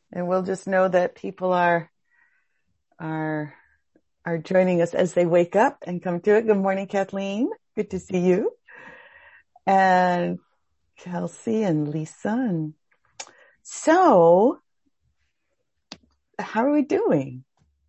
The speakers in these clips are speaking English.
And we'll just know that people are joining us as they wake up and come to it. Good morning, Kathleen. Good to see you. And Kelsey and Lisa. So, how are we doing?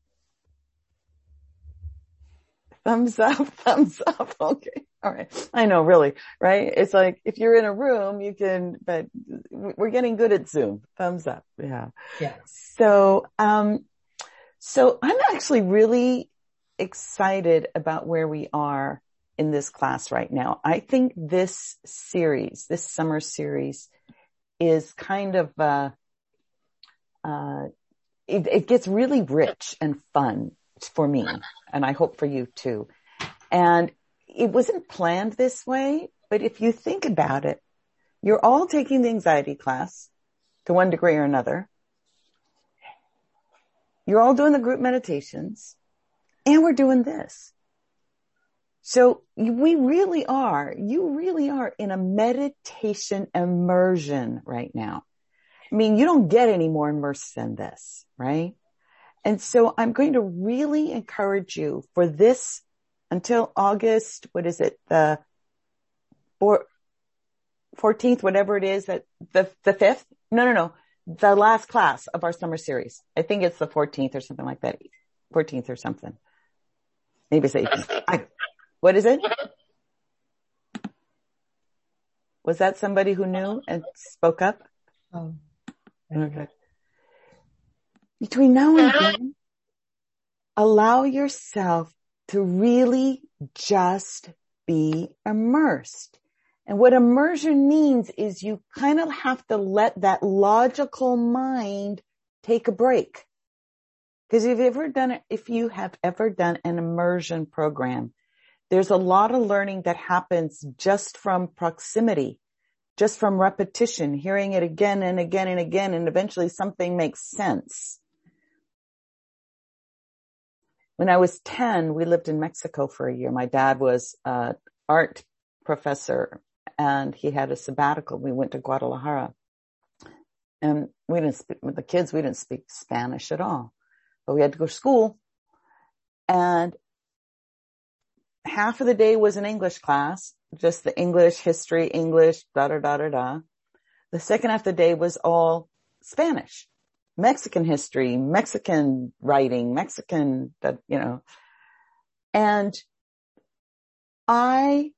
Thumbs up, thumbs up. Okay. All right. I know, really, right? It's like if you're in a room, you can, but we're getting good at Zoom. Thumbs up. Yeah. Yeah. So I'm actually really excited about where we are in this class right now. I think this summer series is kind of, it gets really rich and fun for me, and I hope for you too. And it wasn't planned this way, but if you think about it, you're all taking the anxiety class to one degree or another. You're all doing the group meditations, and we're doing this. So you really are in a meditation immersion right now. I mean, you don't get any more immersed than this, right? And so I'm going to really encourage you for this until August, what is it? The 14th, whatever it is, that the 5th? No. The last class of our summer series. I think it's the 14th or something like that. 14th or something. Maybe it's 18th. What is it? Was that somebody who knew and spoke up? Oh. Okay. Between now and then, allow yourself to really just be immersed. And what immersion means is you kind of have to let that logical mind take a break. Because if you have ever done an immersion program, there's a lot of learning that happens just from proximity, just from repetition, hearing it again and again and again, and eventually something makes sense. When I was 10, we lived in Mexico for a year. My dad was an art professor, and he had a sabbatical. We went to Guadalajara, and we didn't speak Spanish at all, but we had to go to school, and half of the day was an English class, just the English, history, English, da-da-da-da-da. The second half of the day was all Spanish, Mexican history, Mexican writing, Mexican, and I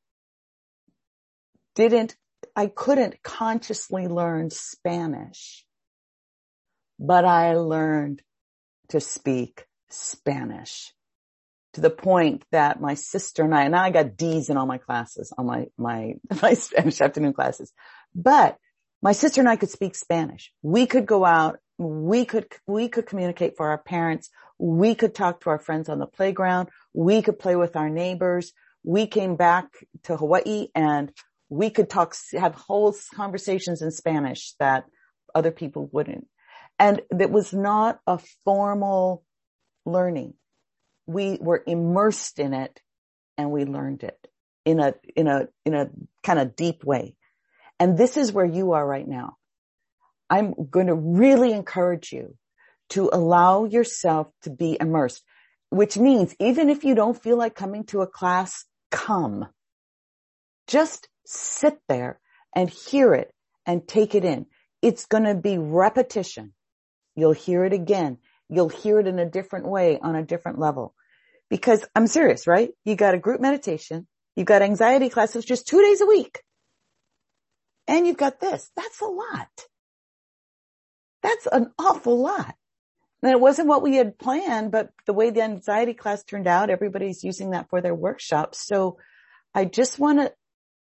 couldn't consciously learn Spanish, but I learned to speak Spanish to the point that my sister and I got D's in all my classes, on my Spanish afternoon classes, but my sister and I could speak Spanish. We could go out. We could communicate for our parents. We could talk to our friends on the playground. We could play with our neighbors. We came back to Hawaii and we could have whole conversations in Spanish that other people wouldn't. And it was not a formal learning. We were immersed in it and we learned it in a kind of deep way. And this is where you are right now. I'm going to really encourage you to allow yourself to be immersed, which means even if you don't feel like coming to a class, come. Just sit there and hear it and take it in. It's going to be repetition. You'll hear it again. You'll hear it in a different way on a different level. Because I'm serious, right? You got a group meditation. You've got anxiety classes just 2 days a week. And you've got this. That's a lot. That's an awful lot. And it wasn't what we had planned, but the way the anxiety class turned out, everybody's using that for their workshops. So I just want to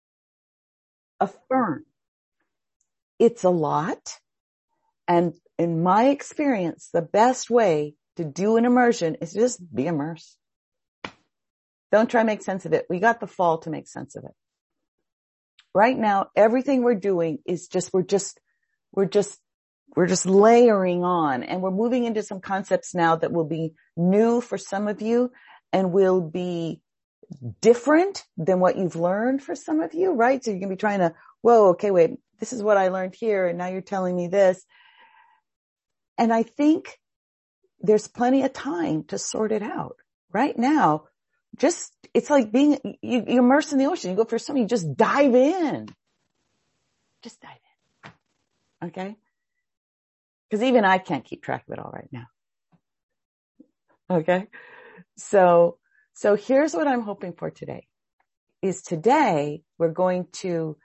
affirm it's a lot. And in my experience, the best way to do an immersion is just be immersed. Don't try to make sense of it. We got the fall to make sense of it. Right now, everything we're doing is we're just layering on, and we're moving into some concepts now that will be new for some of you and will be different than what you've learned for some of you, right? So you're going to be trying to, whoa, okay, wait, this is what I learned here. And now you're telling me this. And I think there's plenty of time to sort it out. Right now, it's like you immerse in the ocean. You go for swimming, you just dive in. Just dive in. Okay? Because even I can't keep track of it all right now. Okay? So here's what I'm hoping for today. Is today we're going to,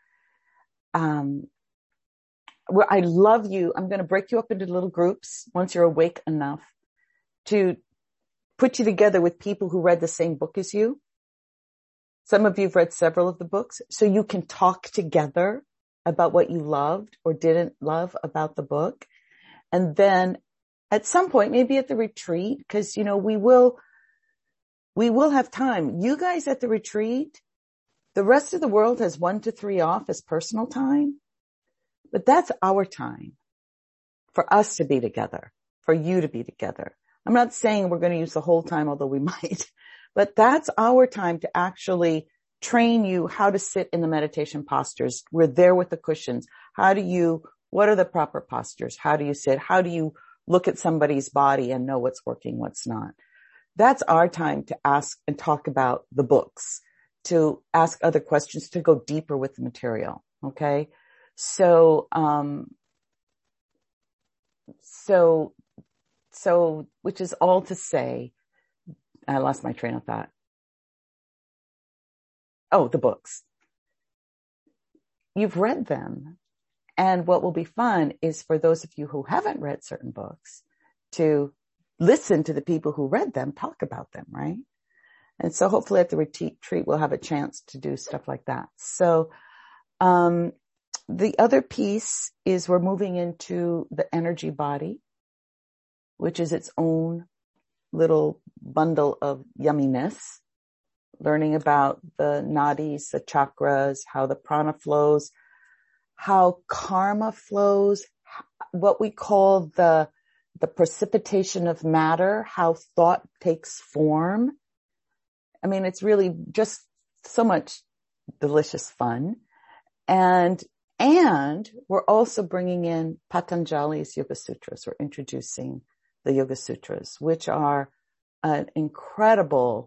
I love you. I'm going to break you up into little groups once you're awake enough to put you together with people who read the same book as you. Some of you have read several of the books, so you can talk together about what you loved or didn't love about the book. And then at some point, maybe at the retreat, because, we will have time. You guys at the retreat, the rest of the world has 1 to 3 off as personal time, but that's our time for us to be together, for you to be together. I'm not saying we're going to use the whole time, although we might, but that's our time to actually train you how to sit in the meditation postures. We're there with the cushions. What are the proper postures? How do you sit? How do you look at somebody's body and know what's working, what's not? That's our time to ask and talk about the books, to ask other questions, to go deeper with the material. Okay. So, which is all to say, I lost my train of thought. Oh, the books. You've read them. And what will be fun is for those of you who haven't read certain books to listen to the people who read them talk about them, right? And so hopefully at the retreat we'll have a chance to do stuff like that. So, the other piece is we're moving into the energy body, which is its own little bundle of yumminess, learning about the nadis, the chakras, how the prana flows, how karma flows, what we call the precipitation of matter, how thought takes form. I mean, it's really just so much delicious fun. And we're also bringing in Patanjali's Yoga Sutras. We're introducing the Yoga Sutras, which are an incredible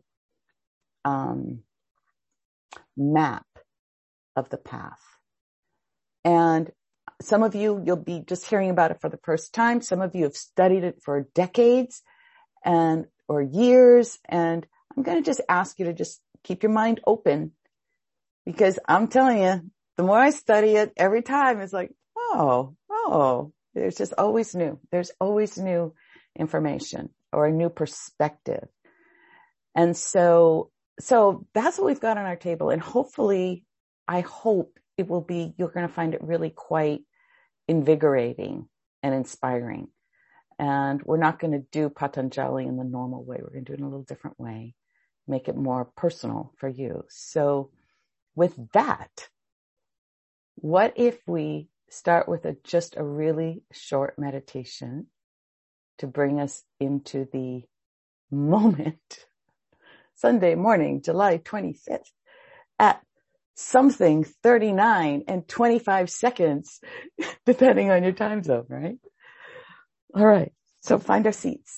map of the path. And some of you'll be just hearing about it for the first time. Some of you have studied it for decades or years. And I'm going to just ask you to just keep your mind open, because I'm telling you, the more I study it, every time it's like, oh, there's just always new. There's always new information or a new perspective. And so that's what we've got on our table. And hopefully, I hope it will be, you're going to find it really quite invigorating and inspiring. And we're not going to do Patanjali in the normal way. We're going to do it in a little different way, make it more personal for you. So with that, what if we start with just a really short meditation to bring us into the moment, Sunday morning, July 25th at something 39 and 25 seconds, depending on your time zone, right? All right. So find our seats.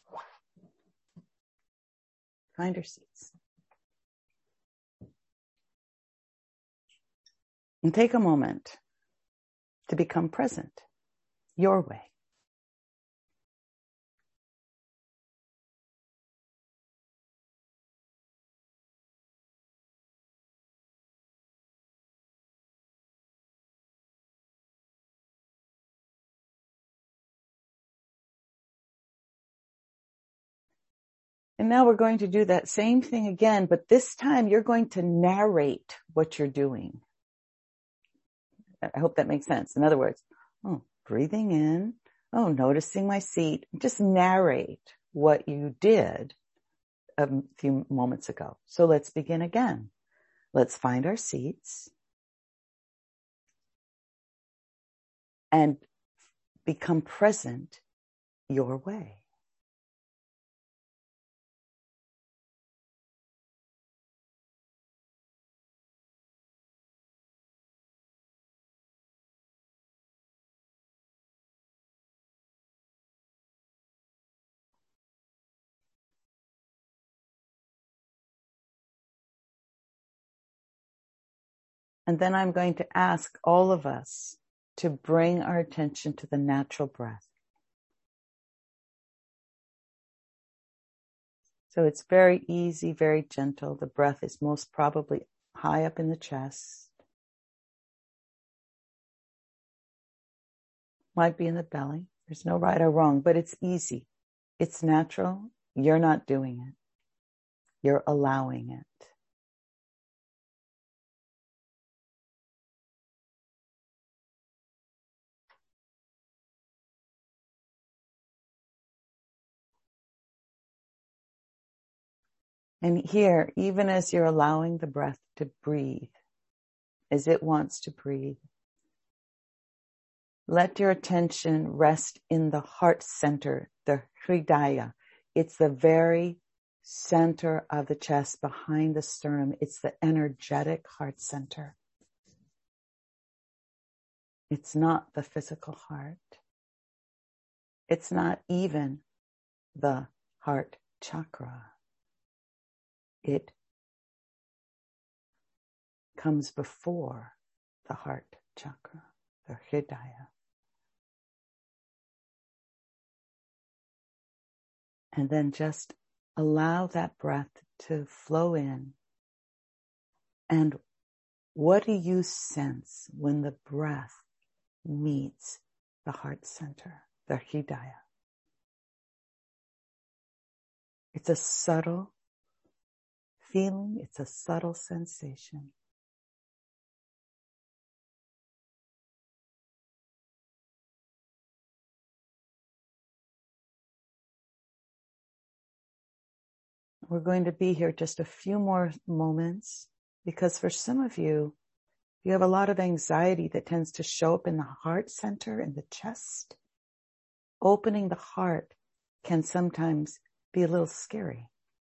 Find our seats. And take a moment to become present your way. And now we're going to do that same thing again, but this time you're going to narrate what you're doing. I hope that makes sense. In other words, breathing in, noticing my seat. Just narrate what you did a few moments ago. So let's begin again. Let's find our seats and become present your way. And then I'm going to ask all of us to bring our attention to the natural breath. So it's very easy, very gentle. The breath is most probably high up in the chest. Might be in the belly. There's no right or wrong, but it's easy. It's natural. You're not doing it. You're allowing it. And here, even as you're allowing the breath to breathe, as it wants to breathe, let your attention rest in the heart center, the hridaya. It's the very center of the chest behind the sternum. It's the energetic heart center. It's not the physical heart. It's not even the heart chakra. It comes before the heart chakra, the hridaya. And then just allow that breath to flow in. And what do you sense when the breath meets the heart center, the hridaya? It's a subtle feeling. It's a subtle sensation. We're going to be here just a few more moments because for some of you, you have a lot of anxiety that tends to show up in the heart center, in the chest. Opening the heart can sometimes be a little scary.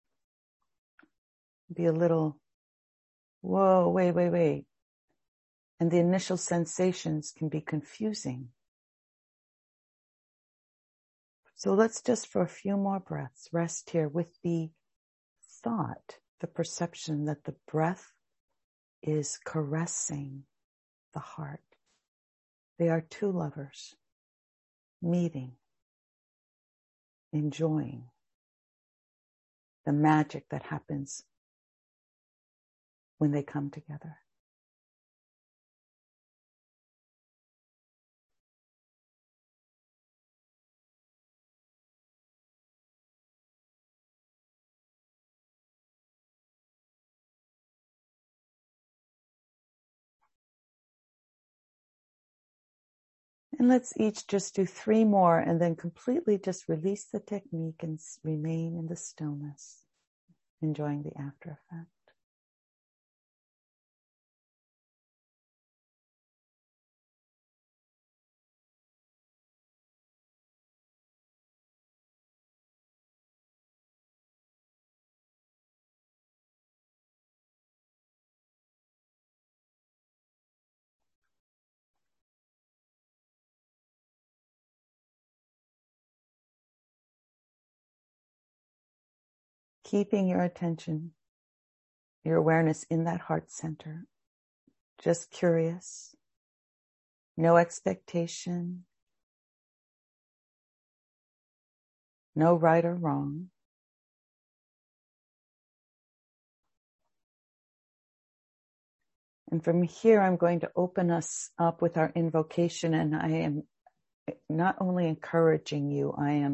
Be a little, whoa, wait. And the initial sensations can be confusing. So let's just for a few more breaths rest here with the thought, the perception that the breath is caressing the heart. They are two lovers meeting, enjoying the magic that happens when they come together. And let's each just do 3 more and then completely just release the technique and remain in the stillness, enjoying the after effect. Keeping your attention, your awareness in that heart center, just curious, no expectation, no right or wrong. And from here, I'm going to open us up with our invocation, and I am not only encouraging you, I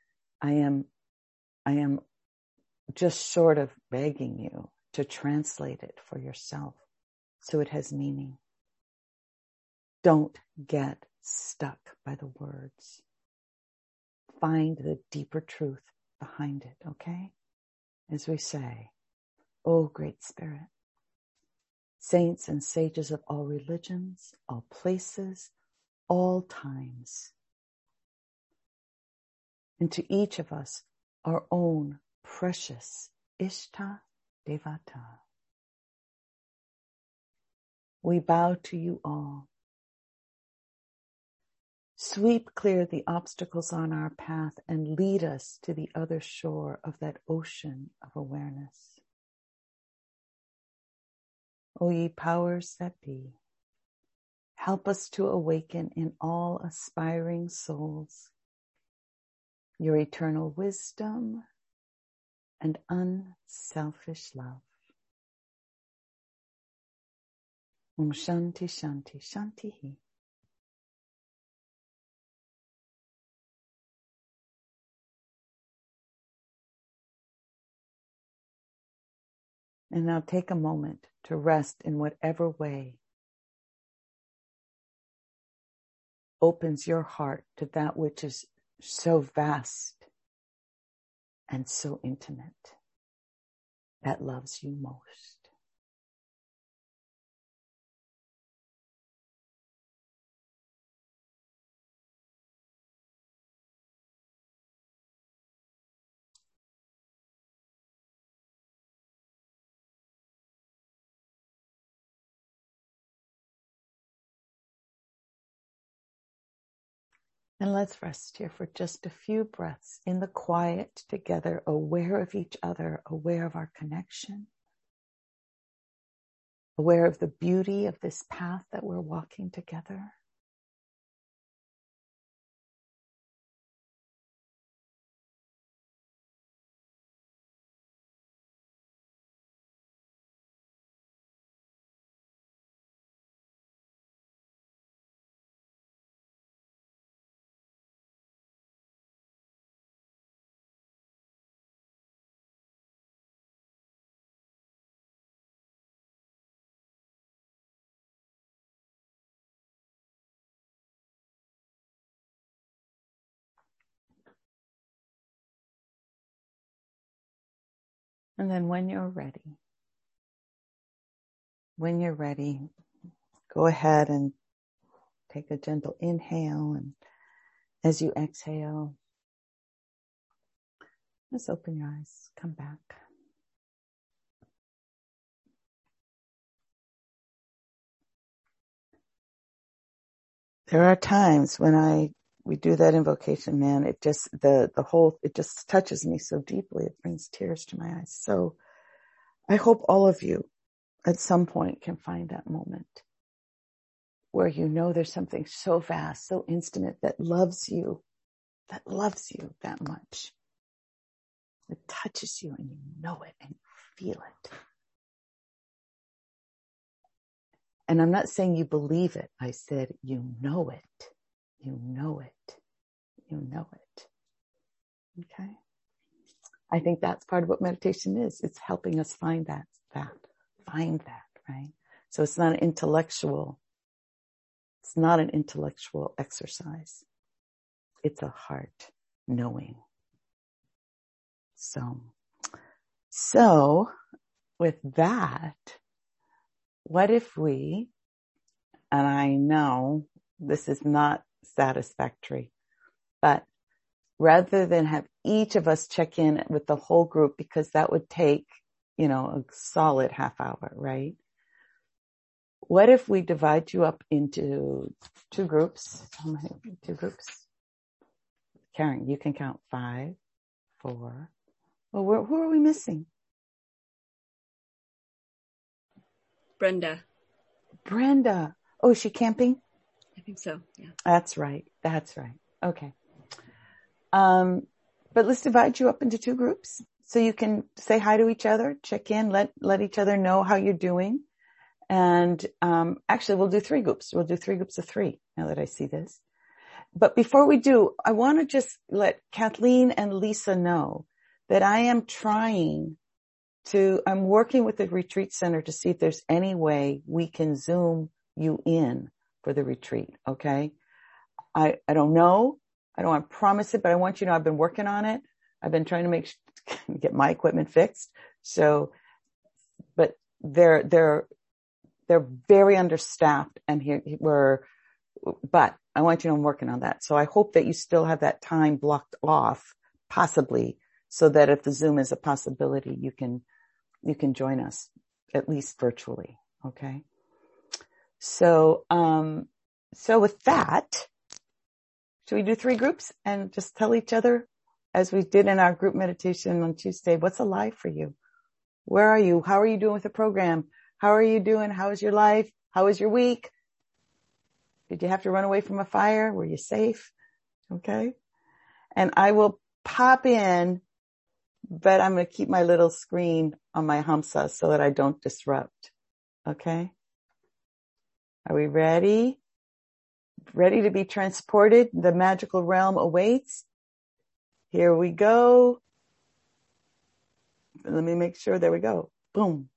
am just sort of begging you to translate it for yourself so it has meaning. Don't get stuck by the words. Find the deeper truth behind it, okay? As we say, "O Great Spirit, saints and sages of all religions, all places, all times, and to each of us our own precious Ishta Devata. We bow to you all. Sweep clear the obstacles on our path and lead us to the other shore of that ocean of awareness. O ye powers that be, help us to awaken in all aspiring souls your eternal wisdom and unselfish love. Om Shanti Shanti Shanti. And now take a moment to rest in whatever way opens your heart to that which is so vast and so intimate, that loves you most. And let's rest here for just a few breaths in the quiet together, aware of each other, aware of our connection, aware of the beauty of this path that we're walking together. And then when you're ready, go ahead and take a gentle inhale. And as you exhale, just open your eyes, come back. There are times when we do that invocation, man, it just, it just touches me so deeply. It brings tears to my eyes. So I hope all of you at some point can find that moment where you know there's something so vast, so intimate that loves you that much. It touches you and you know it and you feel it. And I'm not saying you believe it. I said, you know it. You know it. You know it. Okay. I think that's part of what meditation is. It's helping us find that, right? So it's not an intellectual exercise. It's a heart knowing. So with that, what if we, and I know this is not satisfactory, but rather than have each of us check in with the whole group, because that would take, a solid half hour, right? What if we divide you up into two groups? How many? Two groups? Karen, you can count 5, 4. Well, who are we missing? Brenda. Oh, is she camping? I think so, yeah. That's right. Okay. But let's divide you up into 2 groups so you can say hi to each other, check in, let each other know how you're doing. And actually, we'll do 3 groups. We'll do 3 groups of 3 now that I see this. But before we do, I want to just let Kathleen and Lisa know that I'm working with the retreat center to see if there's any way we can Zoom you in for the retreat. Okay. I don't know. I don't want to promise it, but I want you to know I've been working on it. I've been trying to get my equipment fixed. So, but they're very understaffed and but I want you to know I'm working on that. So I hope that you still have that time blocked off, possibly, so that if the Zoom is a possibility, you can join us, at least virtually. Okay. So with that, should we do 3 groups and just tell each other, as we did in our group meditation on Tuesday, what's alive for you? Where are you? How are you doing with the program? How are you doing? How is your life? How was your week? Did you have to run away from a fire? Were you safe? Okay. And I will pop in, but I'm going to keep my little screen on my Hamsa so that I don't disrupt. Okay. Are we ready? Ready to be transported? The magical realm awaits. Here we go. Let me make sure. There we go. Boom.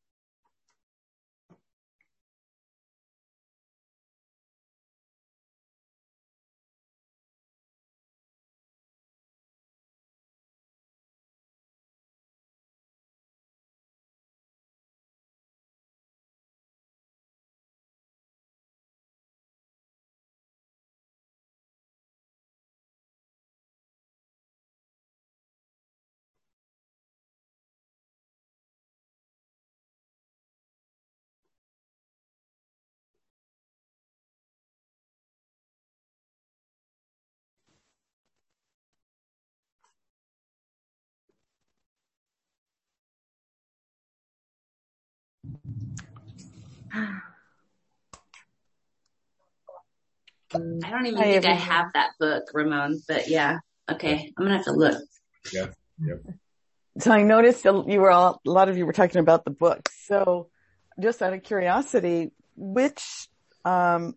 I don't even think I have that book, Ramon, but yeah. Okay. I'm going to have to look. Yep. So I noticed a lot of you were talking about the book. So just out of curiosity, how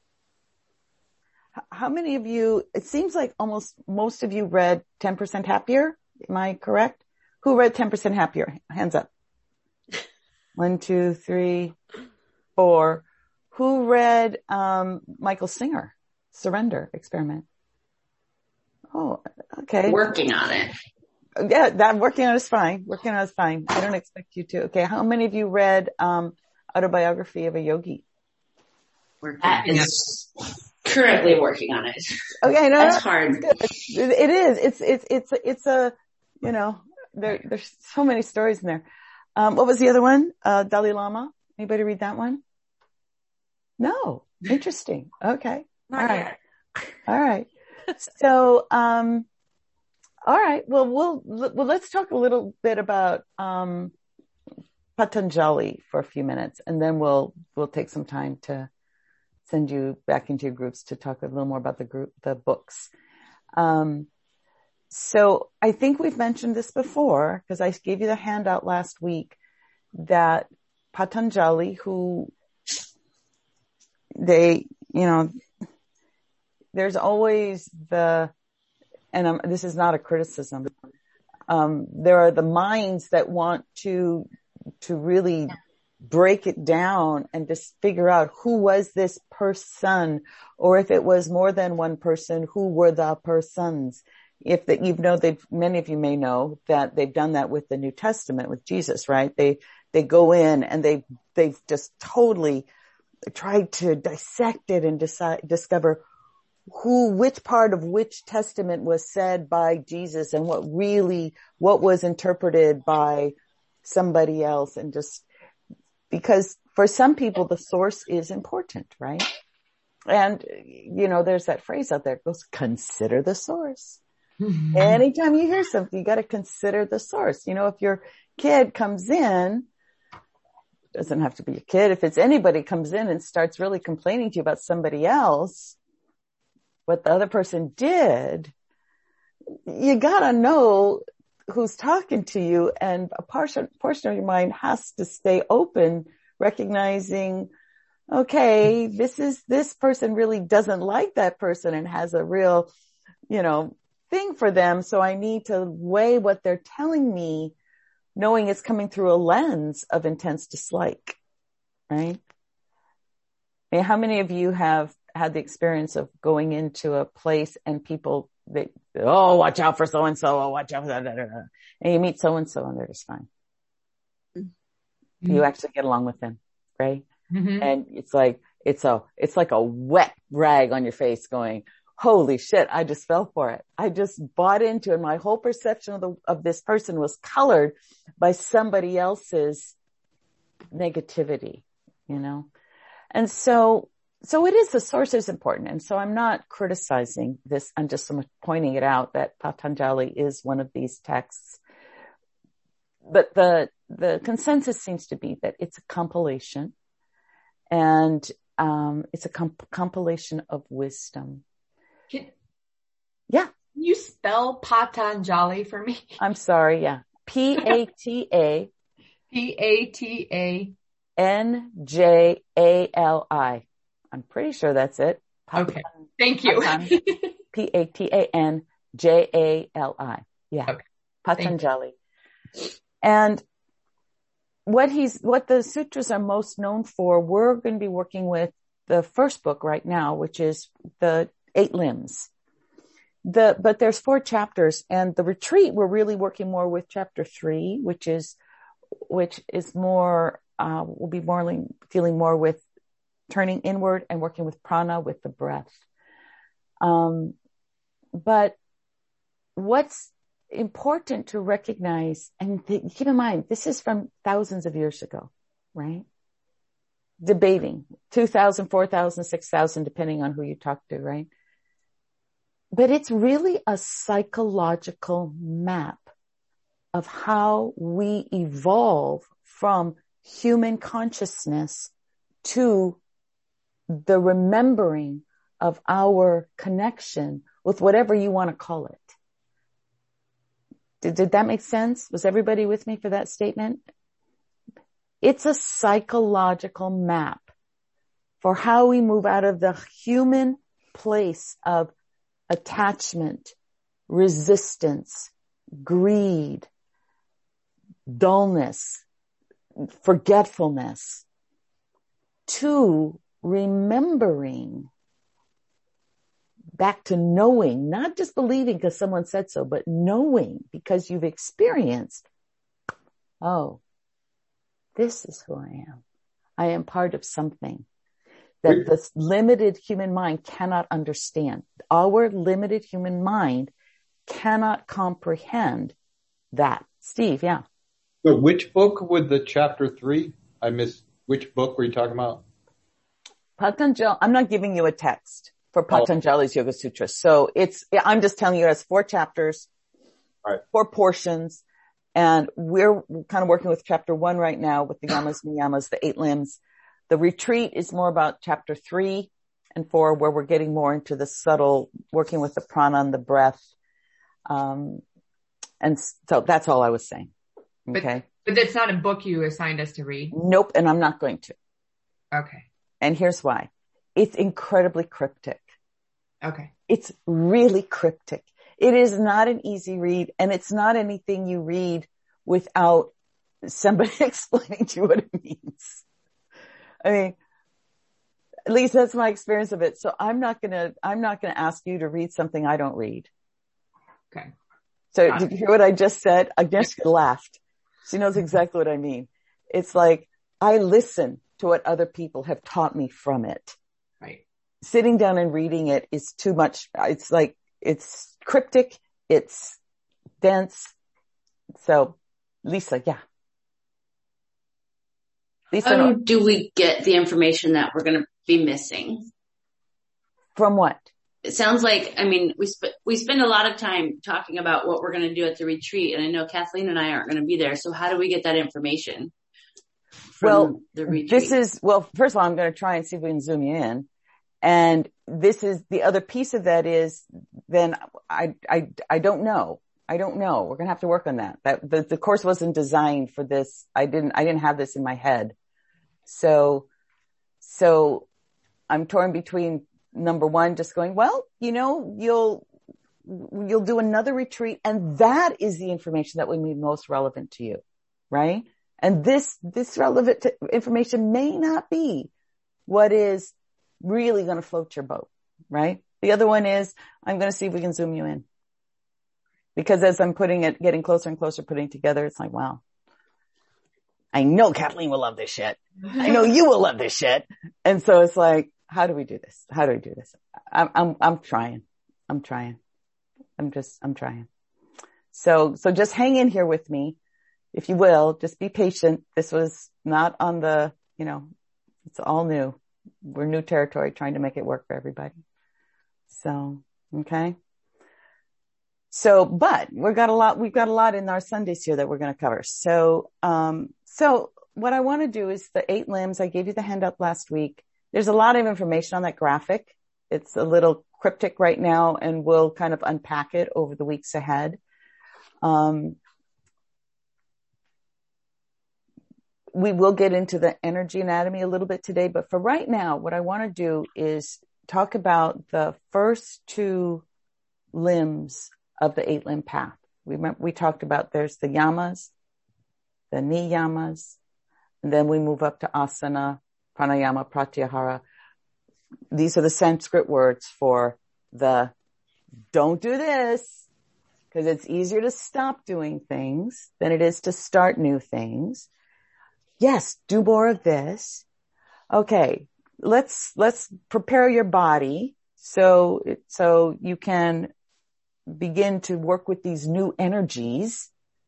many of you, it seems like almost most of you read 10% Happier. Am I correct? Who read 10% Happier? Hands up. 1, 2, 3, 4. Who read, Michael Singer, Surrender Experiment? Oh, okay. Working on it. Yeah, that working on is fine. Working on is fine. I don't expect you to. Okay. How many of you read, Autobiography of a Yogi? That is currently working on it. Okay. No, that's hard. It is. It's a, there's so many stories in there. What was the other one? Dalai Lama. Anybody read that one? No. Interesting. Okay. Not yet. All right. So, all right. Well, let's talk a little bit about, Patanjali for a few minutes, and then we'll take some time to send you back into your groups to talk a little more about the books. So I think we've mentioned this before because I gave you the handout last week that Patanjali, who there's always this is not a criticism. There are the minds that want to really break it down and just figure out who was this person, or if it was more than one person, who were the persons. Many of you may know that they've done that with the New Testament with Jesus, right? They go in and they've just totally tried to dissect it and discover which part of which testament was said by Jesus and what was interpreted by somebody else. And just because for some people, the source is important, right? And, there's that phrase out there that goes, consider the source. Mm-hmm. Anytime you hear something, you got to consider the source. If your kid comes in, doesn't have to be a kid. If it's anybody comes in and starts really complaining to you about somebody else, what the other person did, you gotta know who's talking to you, and a portion of your mind has to stay open, recognizing, okay, this person really doesn't like that person and has a real, thing for them. So I need to weigh what they're telling me, knowing it's coming through a lens of intense dislike, right? I mean, how many of you have had the experience of going into a place and people, watch out for so-and-so, watch out for that, and you meet so-and-so and they're just fine. Mm-hmm. You actually get along with them, right? Mm-hmm. And it's like a wet rag on your face going, holy shit, I just fell for it. I just bought into it. My whole perception of this person was colored by somebody else's negativity, And so it is, the source is important. And so I'm not criticizing this. I'm just pointing it out that Patanjali is one of these texts but the consensus seems to be that it's a compilation, and it's a compilation of wisdom. Can Yeah. you spell Patanjali for me? I'm sorry. Yeah. P-A-T-A. P-A-T-A. N-J-A-L-I. I'm pretty sure that's it. Okay. Thank you. Patanjali. Yeah. Okay. Patanjali. And what the sutras are most known for, we're going to be working with the first book right now, which is the 8 limbs. But there's 4 chapters, and the retreat, we're really working more with chapter 3, which is more, we'll be more dealing more with turning inward and working with prana, with the breath. But what's important to recognize, and keep in mind, this is from thousands of years ago, right? Debating 2,000, 4,000, 6,000, depending on who you talk to, right? But it's really a psychological map of how we evolve from human consciousness to the remembering of our connection with whatever you want to call it. Did that make sense? Was everybody with me for that statement? It's a psychological map for how we move out of the human place of attachment, resistance, greed, dullness, forgetfulness, to remembering, back to knowing, not just believing because someone said so, but knowing because you've experienced, oh, this is who I am. I am part of something that the limited human mind cannot understand. Our limited human mind cannot comprehend that. Steve, yeah. So which book would the chapter 3? I missed. Which book were you talking about? Patanjali. I'm not giving you a text for Patanjali's Yoga Sutra. So I'm just telling you it has 4 chapters, right, 4 portions. And we're kind of working with chapter 1 right now with the yamas, niyamas, the 8 limbs. The retreat is more about chapter 3 and 4, where we're getting more into the subtle, working with the prana and the breath. And so that's all I was saying. Okay. But that's not a book you assigned us to read? Nope. And I'm not going to. Okay. And here's why. It's incredibly cryptic. Okay. It's really cryptic. It is not an easy read, and it's not anything you read without somebody explaining to you what it means. I mean, at least that's my experience of it. So I'm not gonna ask you to read something I don't read. Okay. So did you hear what I just said? Agnieszka laughed. She knows exactly what I mean. It's like, I listen to what other people have taught me from it. Right. Sitting down and reading it is too much. It's like, it's cryptic. It's dense. So Lisa, yeah. Lisa, how do we get the information that we're going to be missing? From what? It sounds like, I mean, we spend a lot of time talking about what we're going to do at the retreat, and I know Kathleen and I aren't going to be there. So how do we get that information from the retreat? First of all, I'm going to try and see if we can zoom you in. And this is the other piece of that is then I don't know. I don't know. We're going to have to work on that. The course wasn't designed for this. I didn't have this in my head. So I'm torn between number one, just going, well, you'll do another retreat, and that is the information that would be most relevant to you. Right. And this relevant information may not be what is really going to float your boat. Right. The other one is I'm going to see if we can zoom you in, because as I'm getting closer and closer, putting together, it's like, wow, I know Kathleen will love this shit. I know you will love this shit. And so it's like, how do we do this? How do we do this? I'm trying. I'm trying. So just hang in here with me, if you will. Just be patient. This was not on the, it's all new. We're new territory, trying to make it work for everybody. So, okay. but we've got a lot in our Sundays here that we're going to cover. So what I want to do is the 8 limbs. I gave you the handout last week. There's a lot of information on that graphic. It's a little cryptic right now, and we'll kind of unpack it over the weeks ahead. We will get into the energy anatomy a little bit today, but for right now, what I want to do is talk about the first 2 limbs of the 8 limb path. We talked about there's the yamas, the niyamas, and then we move up to asana, pranayama, pratyahara. These are the Sanskrit words for the don't do this, because it's easier to stop doing things than it is to start new things. Yes, do more of this. Okay, let's prepare your body so you can begin to work with these new energies,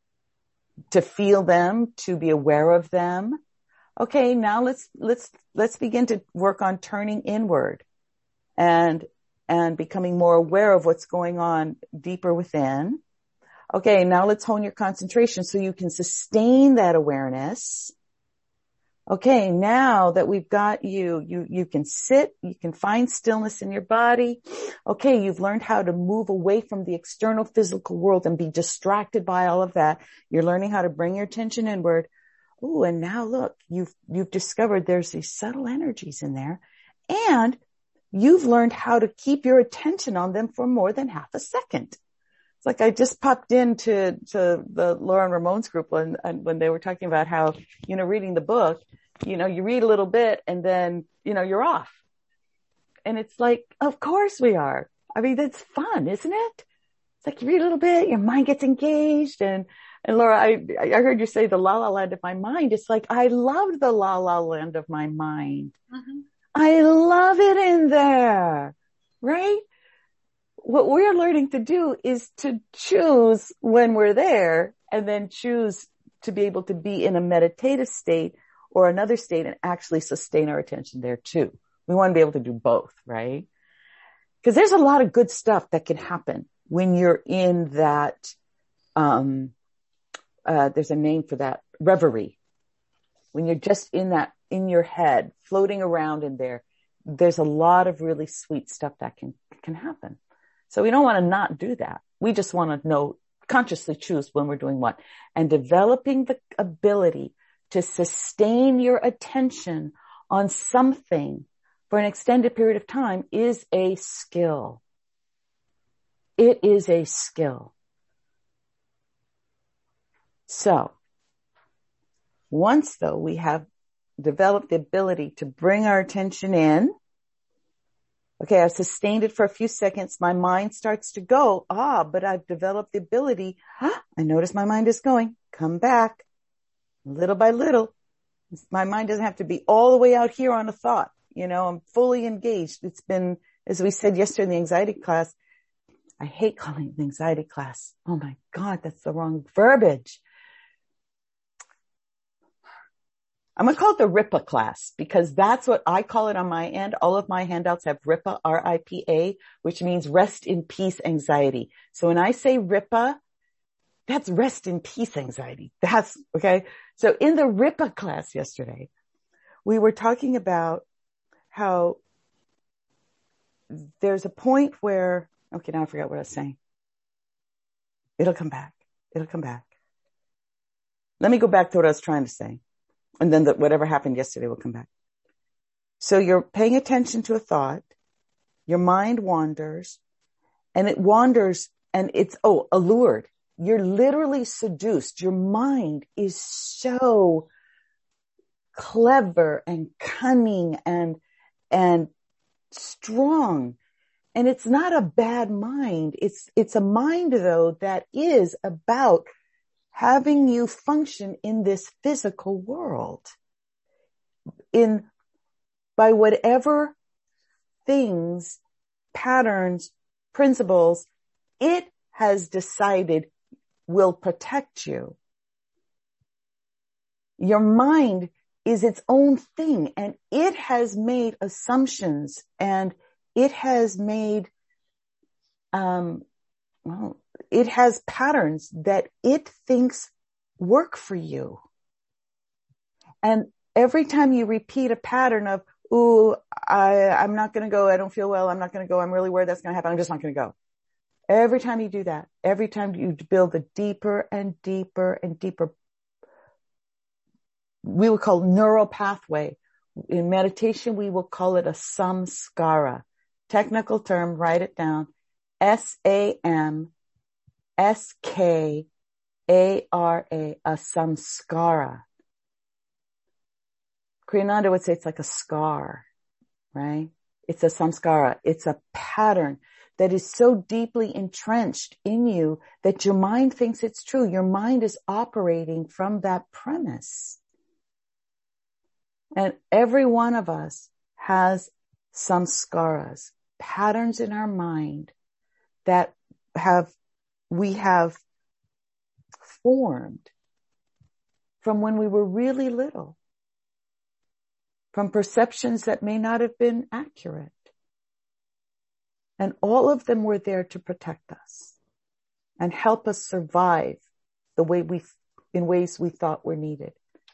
to feel them, to be aware of them. Okay, now let's begin to work on turning inward and becoming more aware of what's going on deeper within. Okay, now let's hone your concentration so you can sustain that awareness. Okay, now that we've got you can sit, you can find stillness in your body. Okay, you've learned how to move away from the external physical world and be distracted by all of that. You're learning how to bring your attention inward. Ooh, and now look, you've discovered there's these subtle energies in there, and you've learned how to keep your attention on them for more than half a second. It's like I just popped into the Laura and Ramon's group when they were talking about how, reading the book, you read a little bit and then, you're off. And it's like, of course we are. I mean, that's fun, isn't it? It's like you read a little bit, your mind gets engaged. And Laura, I heard you say the la la land of my mind. It's like, I love the la la land of my mind. Mm-hmm. I love it in there, right? What we're learning to do is to choose when we're there, and then choose to be able to be in a meditative state or another state and actually sustain our attention there too. We want to be able to do both, right? Because there's a lot of good stuff that can happen when you're in that, there's a name for that, reverie. When you're just in your head, floating around in there, there's a lot of really sweet stuff that can happen. So we don't want to not do that. We just want to consciously choose when we're doing what. And developing the ability to sustain your attention on something for an extended period of time is a skill. It is a skill. So once though we have developed the ability to bring our attention in, okay, I've sustained it for a few seconds. My mind starts to go, but I've developed the ability. I notice my mind is going. Come back. Little by little. My mind doesn't have to be all the way out here on a thought. I'm fully engaged. It's been, as we said yesterday in the anxiety class, I hate calling it an anxiety class. Oh my God, that's the wrong verbiage. I'm going to call it the RIPA class, because that's what I call it on my end. All of my handouts have RIPA, R-I-P-A, which means rest in peace anxiety. So when I say RIPA, that's rest in peace anxiety. That's okay. So in the RIPA class yesterday, we were talking about how there's a point where, okay, now I forgot what I was saying. It'll come back. Let me go back to what I was trying to say. And then whatever happened yesterday will come back. So you're paying attention to a thought. Your mind wanders, and it wanders, and it's, allured. You're literally seduced. Your mind is so clever and cunning and strong. And it's not a bad mind. It's a mind though that is about having you function in this physical world by whatever things, patterns, principles it has decided will protect you. Your mind is its own thing, and it has made assumptions, and it has made well, it has patterns that it thinks work for you. And every time you repeat a pattern of, ooh, I'm not going to go. I don't feel well. I'm not going to go. I'm really worried that's going to happen. I'm just not going to go. Every time you do that, every time you build a deeper and deeper and deeper, we would call neural pathway. In meditation, we will call it a samskara. Technical term, write it down. SAMSKARA, a samskara. Kriyananda would say it's like a scar, right? It's a samskara. It's a pattern that is so deeply entrenched in you that your mind thinks it's true. Your mind is operating from that premise. And every one of us has samskaras, patterns in our mind that we have formed from when we were really little, from perceptions that may not have been accurate. And all of them were there to protect us and help us survive in ways we thought were needed.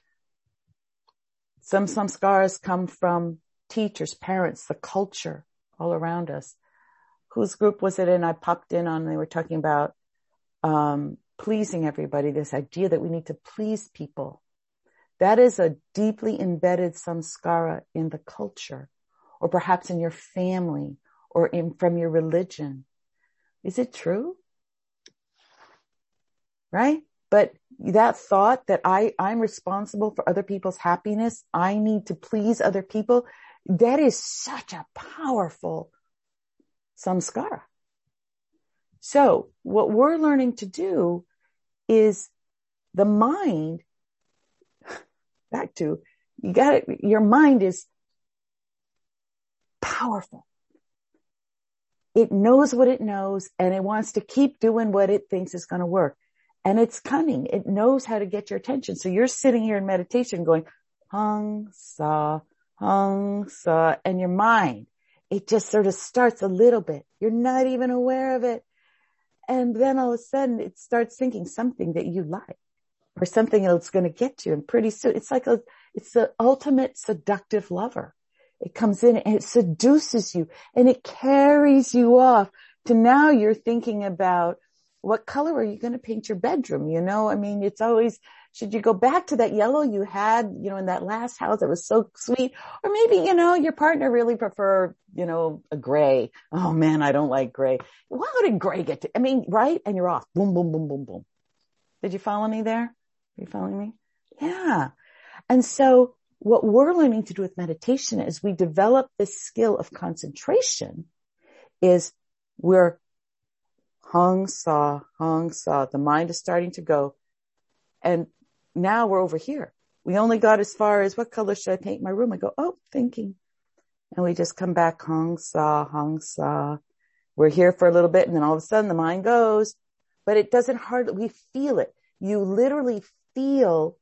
Some samskaras come from teachers, parents, the culture all around us. Whose group was it in? I popped in on, they were talking about pleasing everybody, this idea that we need to please people. That is a deeply embedded samskara in the culture, or perhaps in your family, or from your religion. Is it true? Right? But that thought that I'm responsible for other people's happiness, I need to please other people, that is such a powerful samskara. So what we're learning to do is the mind, back to, your mind is powerful. It knows what it knows, and it wants to keep doing what it thinks is going to work. And it's cunning. It knows how to get your attention. So you're sitting here in meditation going, hung, sa, and your mind, it just sort of starts a little bit. You're not even aware of it. And then all of a sudden it starts thinking something that you like, or something that's going to get you. And pretty soon it's the ultimate seductive lover. It comes in and it seduces you and it carries you off to now you're thinking about what color are you going to paint your bedroom? I mean, it's always, should you go back to that yellow you had, in that last house that was so sweet? Or maybe, your partner really prefer, a gray. Oh man, I don't like gray. How did gray get to, right? And you're off. Boom, boom, boom, boom, boom. Did you follow me there? Are you following me? Yeah. And so what we're learning to do with meditation is we develop this skill of concentration is we're hung saw. The mind is starting to go. And now we're over here. We only got as far as what color should I paint my room? I go, thinking. And we just come back, hung saw. We're here for a little bit and then all of a sudden the mind goes, but it doesn't we feel it. You literally feel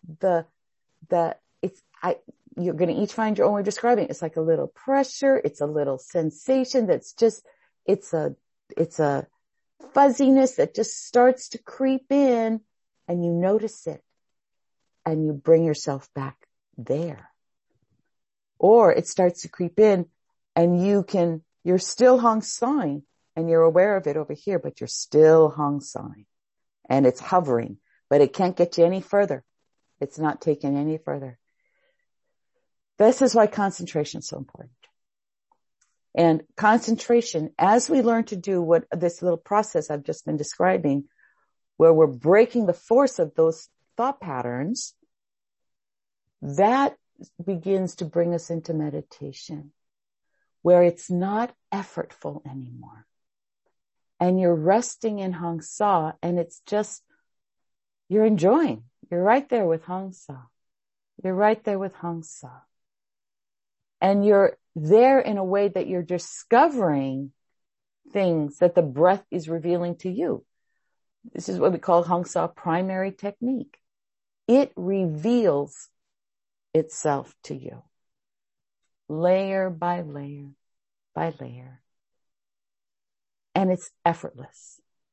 you're going to each find your own way of describing it. It's like a little pressure. It's a little sensation that's just, it's a fuzziness that just starts to creep in and you notice it and you bring yourself back there. Or it starts to creep in and you're still hung sawing and you're aware of it over here, but you're still hung sawing and it's hovering, but it can't get you any further. It's not taken any further. This is why concentration is so important. And concentration, as we learn to do what this little process I've just been describing, where we're breaking the force of those thought patterns, that begins to bring us into meditation, where it's not effortful anymore. And you're resting in Hong Sa, and it's just, you're enjoying. You're right there with Hong Sa. You're right there with Hong Sa. And you're there in a way that you're discovering things that the breath is revealing to you. This is what we call Hong Sa primary technique. It reveals itself to you, layer by layer by layer. And it's effortless.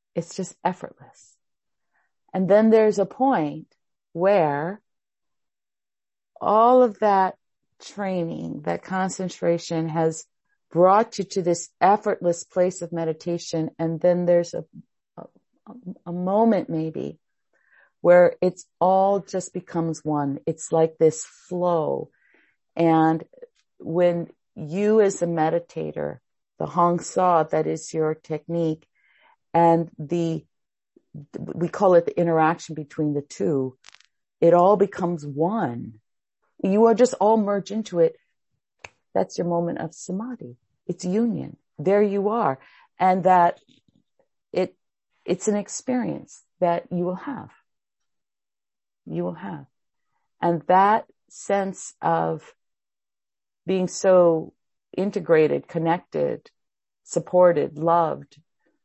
It's just effortless. And then there's a point where all of that training, that concentration has brought you to this effortless place of meditation. And then there's a moment maybe where it's all just becomes one. It's like this flow. And when you as a meditator, the Hong Sau, that is your technique, and we call it the interaction between the two, it all becomes one. You are just all merged into it. That's your moment of samadhi. It's union. There you are. And that it's an experience that you will have. You will have. And that sense of being so integrated, connected, supported, loved,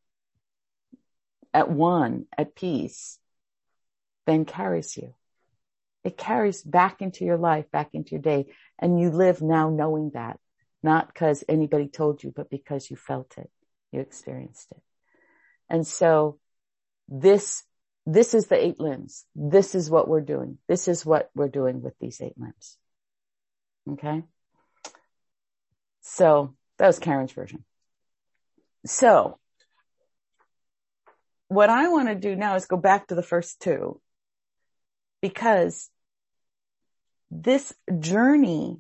at one, at peace, then carries you. It carries back into your life, back into your day. And you live now knowing that, not because anybody told you, but because you felt it, you experienced it. And so this is the 8 limbs. This is what we're doing. This is what we're doing with these 8 limbs. Okay. So that was Karen's version. So what I want to do now is go back to the first 2, because this journey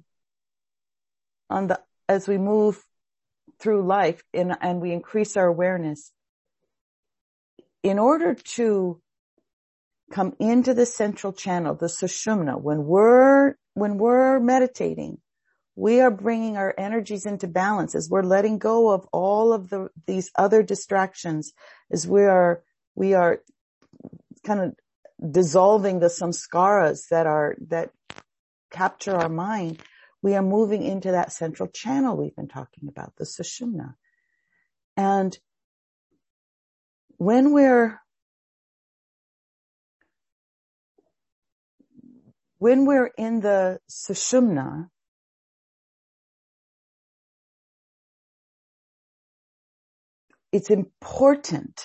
as we move through life and we increase our awareness, in order to come into the central channel, the Sushumna, when we're meditating, we are bringing our energies into balance as we're letting go of all of these other distractions, as we are kind of dissolving the samskaras that capture our mind. We are moving into that central channel we've been talking about, the Sushumna. And when we're in the Sushumna, it's important.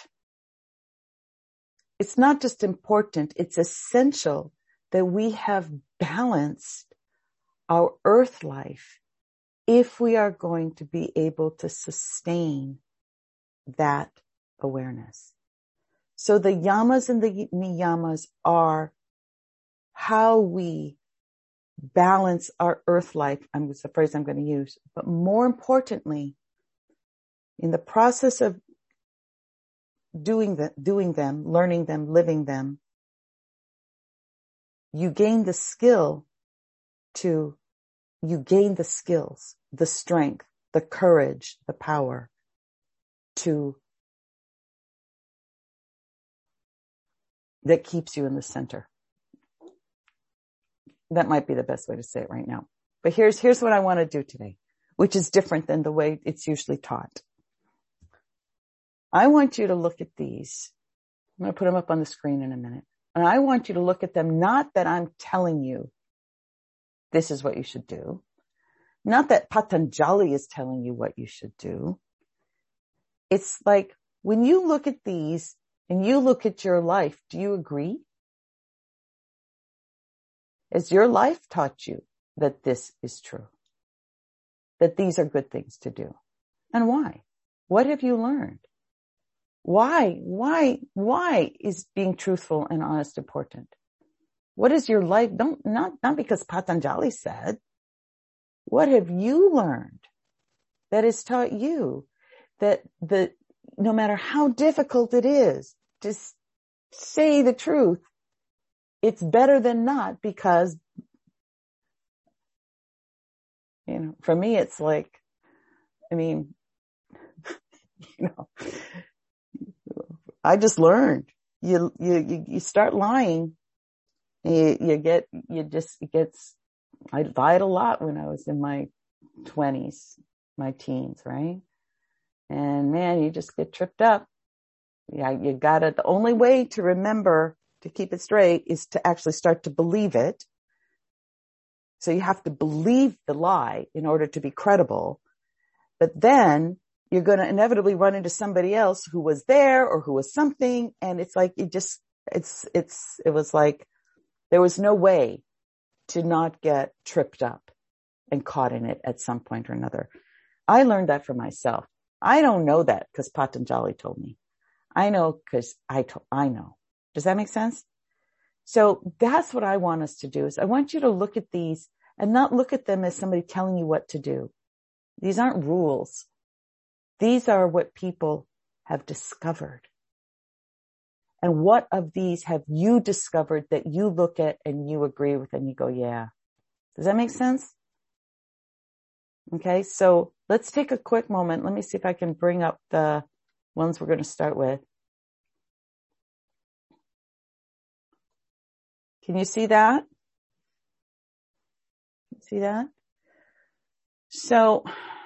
It's not just important, it's essential that we have balanced our earth life if we are going to be able to sustain that awareness. So the yamas and the niyamas are how we balance our earth life. It's the phrase I'm going to use. But more importantly, in the process of doing them, learning them, living them, you gain the skills, the strength, the courage, the power that keeps you in the center. That might be the best way to say it right now. But here's what I want to do today, which is different than the way it's usually taught. I want you to look at these. I'm going to put them up on the screen in a minute. And I want you to look at them, not that I'm telling you this is what you should do. Not that Patanjali is telling you what you should do. It's like when you look at these and you look at your life, do you agree? Has your life taught you that this is true? That these are good things to do? And why? What have you learned? Why is being truthful and honest important? What is your life? Not because Patanjali said. What have you learned that has taught you that no matter how difficult it is to say the truth, it's better than not, because, for me, it's like, I just learned. You start lying, I lied a lot when I was in my 20s, my teens, right? And man, you just get tripped up. Yeah, the only way to remember to keep it straight is to actually start to believe it. So you have to believe the lie in order to be credible. But then you're going to inevitably run into somebody else who was there or who was something. And it's like, it was like, there was no way to not get tripped up and caught in it at some point or another. I learned that for myself. I don't know that because Patanjali told me. I know because I know. Does that make sense? So that's what I want us to do is I want you to look at these and not look at them as somebody telling you what to do. These aren't rules. These are what people have discovered. And what of these have you discovered that you look at and you agree with and you go, yeah. Does that make sense? Okay, so let's take a quick moment. Let me see if I can bring up the ones we're going to start with. Can you see that? See that? So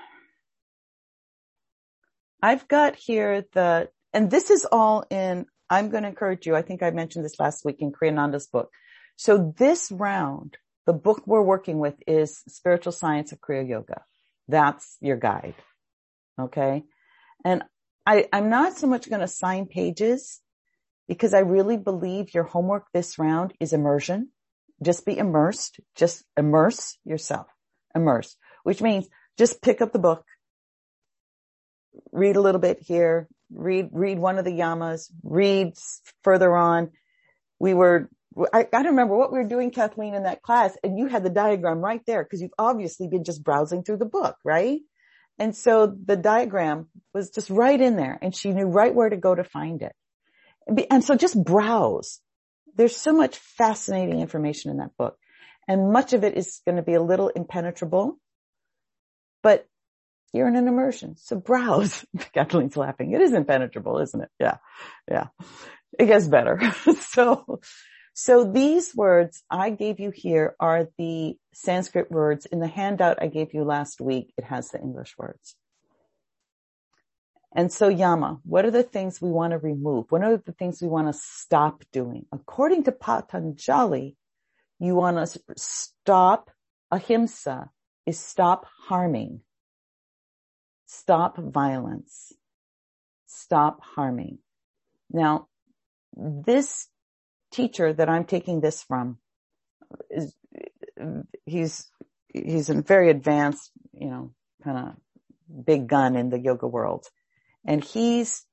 I've got here and this is all in, I'm going to encourage you. I think I mentioned this last week in Kriyananda's book. So this round, the book we're working with is Spiritual Science of Kriya Yoga. That's your guide. Okay. And I'm not so much going to sign pages because I really believe your homework this round is immersion. Just be immersed. Just immerse yourself. Immerse, which means just pick up the book, read a little bit here, read one of the yamas, read further on. I don't remember what we were doing, Kathleen, in that class, and you had the diagram right there because you've obviously been just browsing through the book, right? And so the diagram was just right in there and she knew right where to go to find it. And so just browse. There's so much fascinating information in that book. And much of it is going to be a little impenetrable, but you're in an immersion. So browse. Kathleen's laughing. It is impenetrable, isn't it? Yeah. Yeah. It gets better. So these words I gave you here are the Sanskrit words. In the handout I gave you last week, it has the English words. And so yama, what are the things we want to remove? What are the things we want to stop doing? According to Patanjali, you want to stop ahimsa is stop harming, stop violence, stop harming. Now, this teacher that I'm taking this from he's a very advanced, kind of big gun in the yoga world. And he's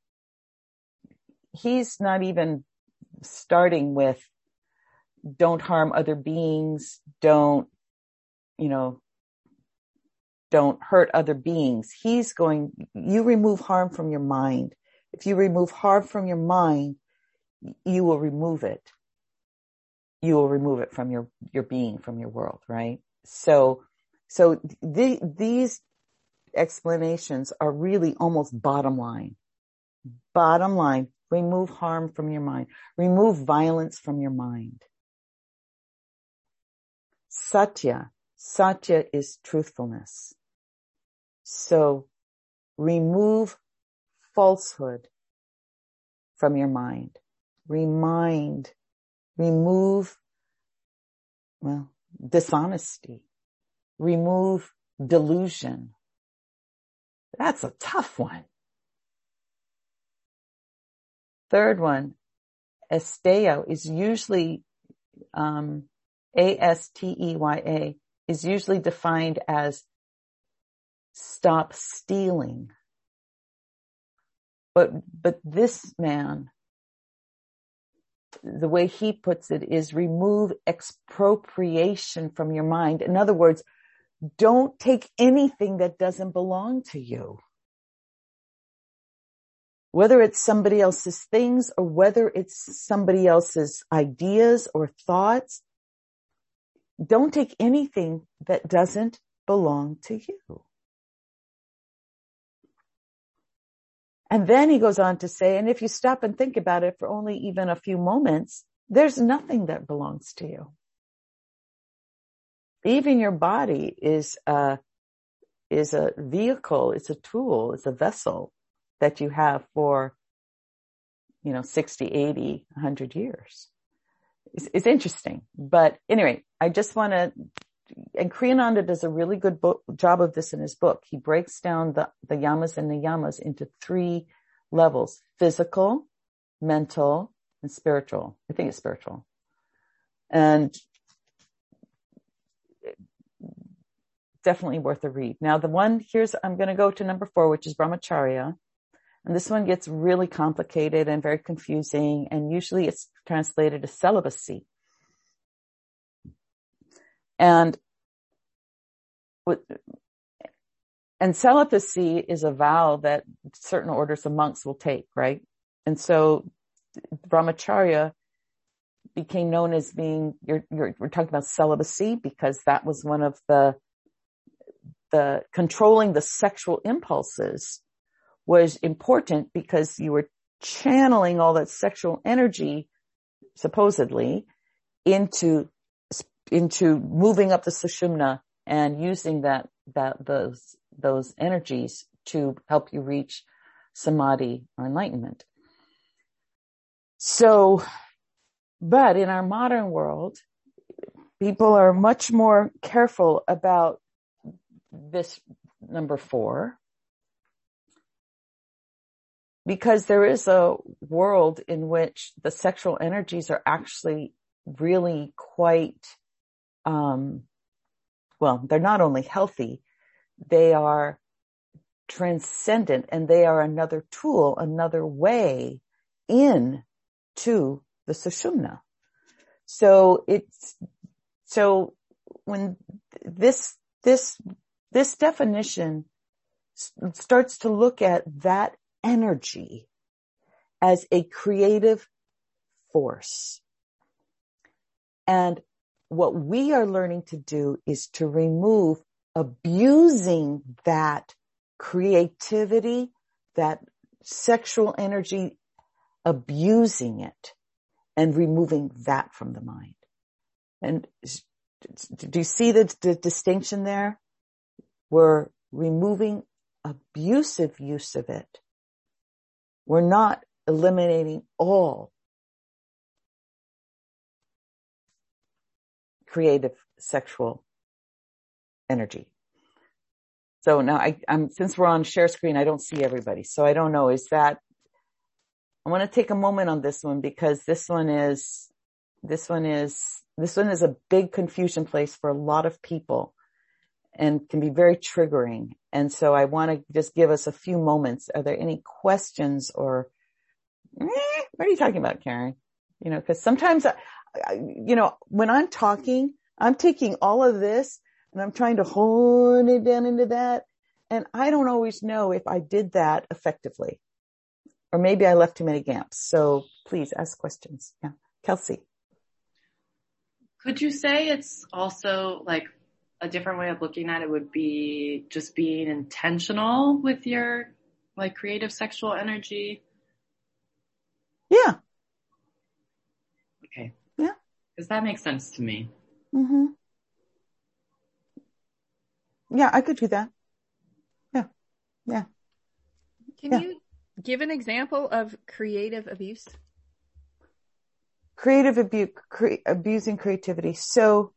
not even starting with don't harm other beings, don't hurt other beings. He's going, you remove harm from your mind. If you remove harm from your mind, you will remove it. You will remove it from your being, from your world, right? So these explanations are really almost bottom line. Bottom line, remove harm from your mind. Remove violence from your mind. Satya is truthfulness. So remove falsehood from your mind. Remove dishonesty. Remove delusion. That's a tough one. Third one, asteya is usually, A-S-T-E-Y-A is usually defined as stop stealing. But this man, the way he puts it is remove expropriation from your mind. In other words, don't take anything that doesn't belong to you. Whether it's somebody else's things or whether it's somebody else's ideas or thoughts, don't take anything that doesn't belong to you. And then he goes on to say, and if you stop and think about it for only even a few moments, there's nothing that belongs to you. Even your body is a vehicle, it's a tool, it's a vessel that you have for, 60, 80, 100 years. It's interesting. But anyway, I just want to and Kriyananda does a really good job of this in his book. He breaks down the yamas and niyamas into 3 levels: physical, mental, and spiritual. I think it's spiritual. And definitely worth a read. Now I'm going to go to number 4, which is brahmacharya. And this one gets really complicated and very confusing. And usually it's translated as celibacy. And celibacy is a vow that certain orders of monks will take, right? And so brahmacharya became known as being, we're talking about celibacy because that was one of the controlling the sexual impulses was important because you were channeling all that sexual energy, supposedly, into moving up the sushumna and using those energies to help you reach samadhi or enlightenment. So, but in our modern world, people are much more careful about this number 4 because there is a world in which the sexual energies are actually really quite, they're not only healthy, they are transcendent, and they are another tool, another way in to the sushumna. So when this definition starts to look at that energy as a creative force. And what we are learning to do is to remove abusing that creativity, that sexual energy, abusing it and removing that from the mind. And do you see the distinction there? We're removing abusive use of it. We're not eliminating all creative sexual energy. So now since we're on share screen, I don't see everybody. So I don't know, I want to take a moment on this one because this one is a big confusion place for a lot of people and can be very triggering. And so I want to just give us a few moments. Are there any questions or, what are you talking about, Karen? Cause sometimes, when I'm talking, I'm taking all of this and I'm trying to hone it down into that. And I don't always know if I did that effectively, or maybe I left too many gaps. So please ask questions. Yeah. Kelsey. Could you say it's also like a different way of looking at it would be just being intentional with your like creative sexual energy? Yeah. Okay. Yeah. Because that makes sense to me. Mm-hmm. Yeah, I could do that. Yeah. Yeah. Can you give an example of creative abuse? Creative abuse, abusing creativity. So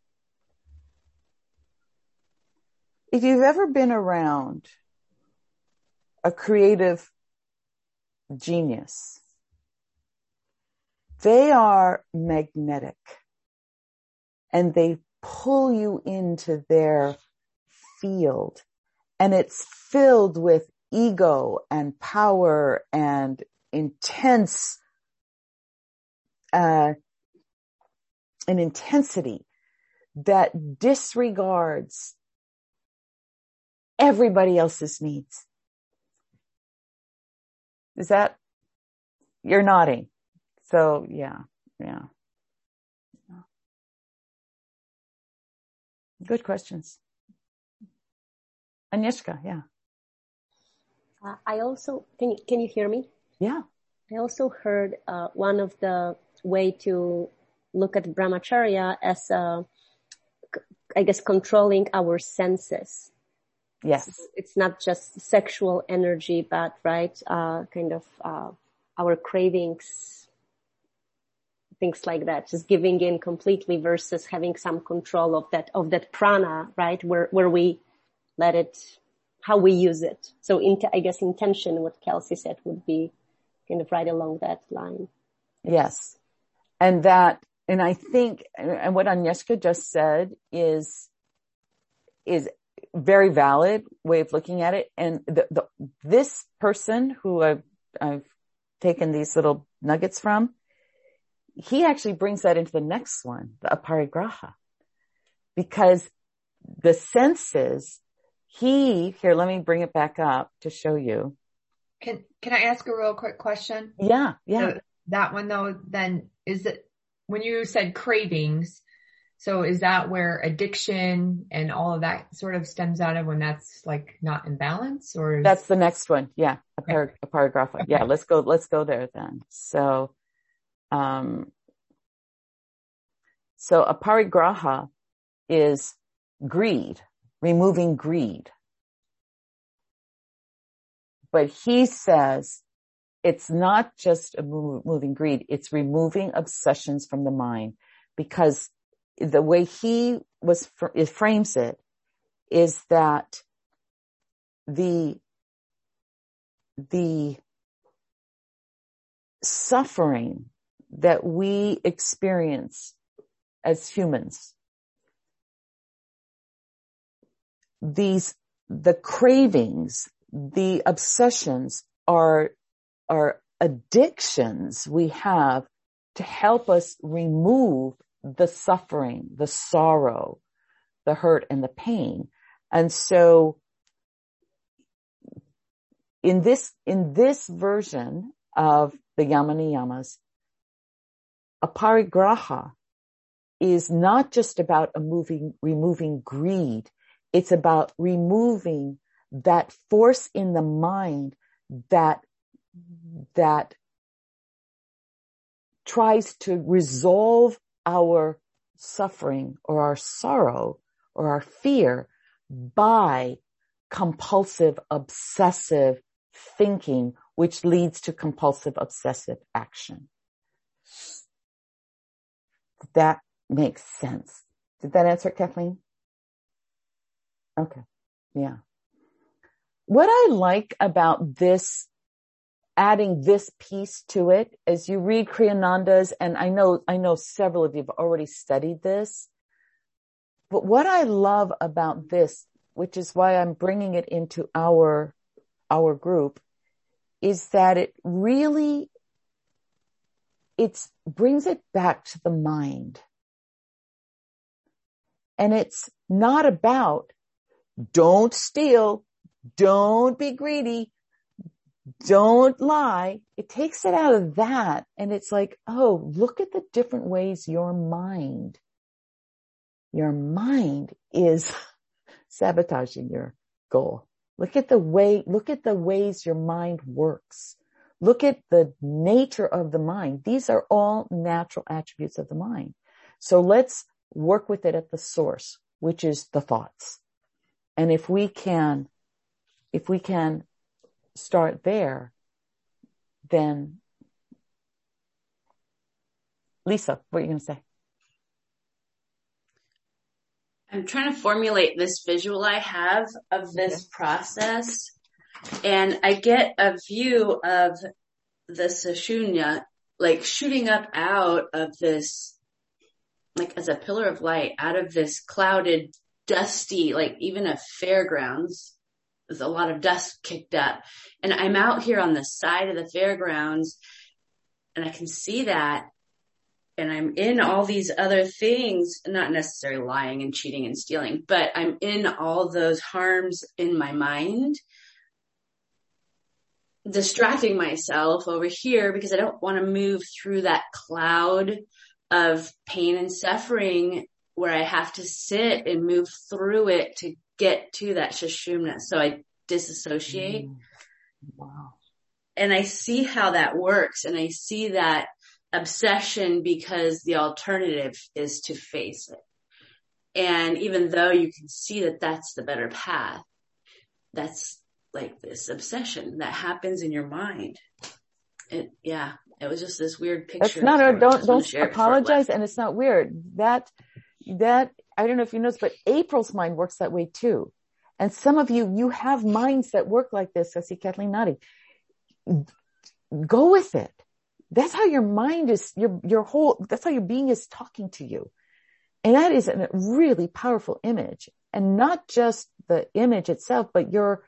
if you've ever been around a creative genius, they are magnetic and they pull you into their field, and it's filled with ego and power and intense an intensity that disregards everybody else's needs. Is that, you're nodding. So yeah. Good questions. Agnieszka, yeah. I also, can you hear me? Yeah. I also heard one of the way to look at brahmacharya as, I guess, controlling our senses. Yes. It's not just sexual energy, but right, our cravings, things like that, just giving in completely versus having some control of that prana, right? Where we let it, how we use it. So I guess intention, what Kelsey said, would be kind of right along that line. Yes. And I think, and what Agnieszka just said is very valid way of looking at it. And this person who I've taken these little nuggets from, he actually brings that into the next one, the aparigraha, because the senses, here, let me bring it back up to show you. Can I ask a real quick question? Yeah. So that one though, then is it, when you said cravings, so is that where addiction and all of that sort of stems out of, when that's like not in balance, or? That's the next one. Yeah. Aparigraha. Okay. Yeah. Let's go there then. So aparigraha is greed, removing greed. But he says it's not just removing greed, it's removing obsessions from the mind, because the way he frames it is that the suffering that we experience as humans, the cravings, the obsessions are addictions we have to help us remove the suffering, the sorrow, the hurt, and the pain. And so in this version of the Yama Niyamas, aparigraha is not just about removing greed. It's about removing that force in the mind that tries to resolve our suffering or our sorrow or our fear by compulsive, obsessive thinking, which leads to compulsive, obsessive action. That makes sense. Did that answer it, Kathleen? Okay. Yeah. What I like about this, adding this piece to it, as you read Kriyananda's, and I know several of you have already studied this, but what I love about this, which is why I'm bringing it into our group, is that it really, brings it back to the mind. And it's not about, don't steal, don't be greedy, don't lie. It takes it out of that. And it's like, oh, look at the different ways your mind is sabotaging your goal. Look at the ways your mind works. Look at the nature of the mind. These are all natural attributes of the mind. So let's work with it at the source, which is the thoughts. And if we can start there, then Lisa, what are you going to say? I'm trying to formulate this visual I have of this process, and I get a view of the Sushumna like shooting up out of this, like as a pillar of light, out of this clouded, dusty, like even a fairgrounds. There's a lot of dust kicked up, and I'm out here on the side of the fairgrounds, and I can see that. And I'm in all these other things, not necessarily lying and cheating and stealing, but I'm in all those harms in my mind, distracting myself over here because I don't want to move through that cloud of pain and suffering where I have to sit and move through it to get to that Sushumna. So I disassociate. Wow. And I see how that works, and I see that obsession because the alternative is to face it. And even though you can see that that's the better path, that's like this obsession that happens in your mind. it was just this weird picture. That's not, don't apologize. And it's not weird. That, I don't know if you noticed, but April's mind works that way too. And some of you have minds that work like this. I see Kathleen nodding. Go with it. That's how your mind is, that's how your being is talking to you. And that is a really powerful image. And not just the image itself, but your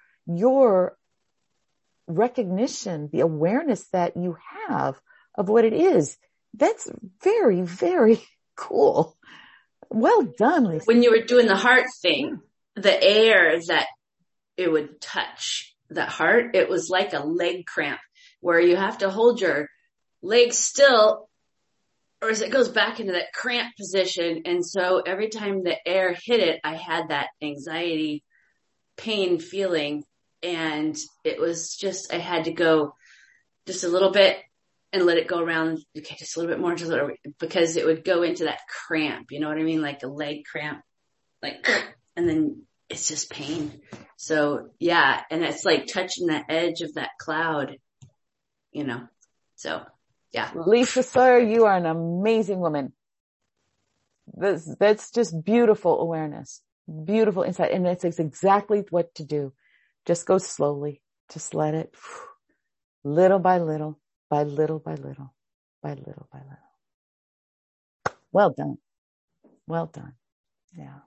recognition, the awareness that you have of what it is. That's very, very cool. Well done, Lisa. When you were doing the heart thing, the air that it would touch the heart, it was like a leg cramp where you have to hold your legs still, or as it goes back into that cramp position. And so every time the air hit it, I had that anxiety, pain feeling. And it was just, I had to go just a little bit and let it go around. Okay, just a little bit more, because it would go into that cramp. You know what I mean? Like a leg cramp, like, and then it's just pain. So yeah. And it's like touching the edge of that cloud, so yeah. Lisa Sawyer, you are an amazing woman. That's just beautiful awareness, beautiful insight. And that's exactly what to do. Just go slowly. Just let it, little by little, by little by little, by little by little. Well done. Well done. Yeah.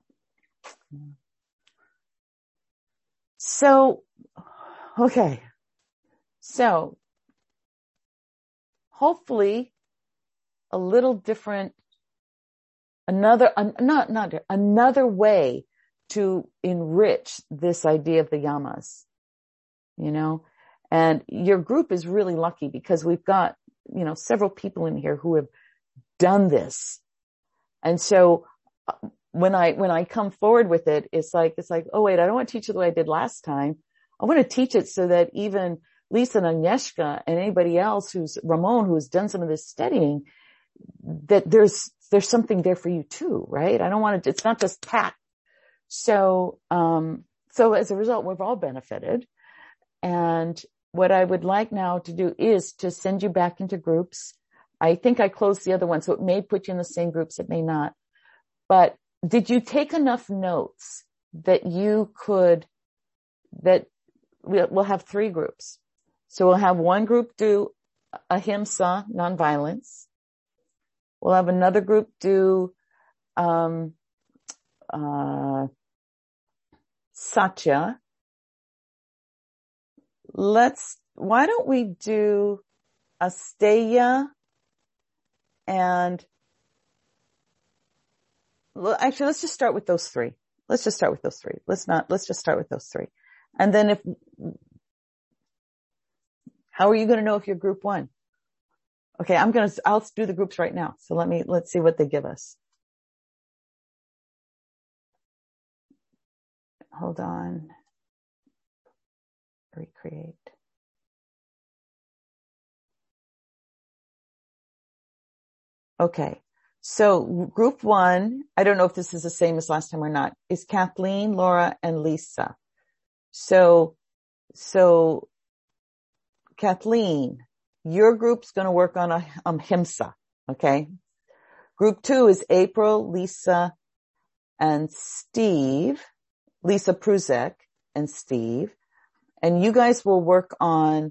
So, okay. So, hopefully a little different, another way to enrich this idea of the yamas, and your group is really lucky because we've got, several people in here who have done this. And so when I come forward with it, it's like, oh wait, I don't want to teach it the way I did last time. I want to teach it so that even Lisa and Agnieszka and anybody else Ramon, who's done some of this studying, that there's something there for you too, right? I don't want to, it's not just pat. So as a result, we've all benefited. And what I would like now to do is to send you back into groups. I think I closed the other one, so it may put you in the same groups, it may not. But did you take enough notes that we'll have 3 groups. So we'll have one group do ahimsa, nonviolence. We'll have another group do satya. Why don't we do asteya and, actually, let's just start with those 3. Let's just start with those 3. Let's just start with those 3. And then how are you going to know if you're group 1? Okay, I'll do the groups right now. So let's see what they give us. Hold on. Recreate. Okay. So group 1, I don't know if this is the same as last time or not, is Kathleen, Laura, and Lisa. So Kathleen, your group's going to work on ahimsa. Okay. Group 2 is April, Lisa, and Steve, Lisa Pruzek and Steve. And you guys will work on,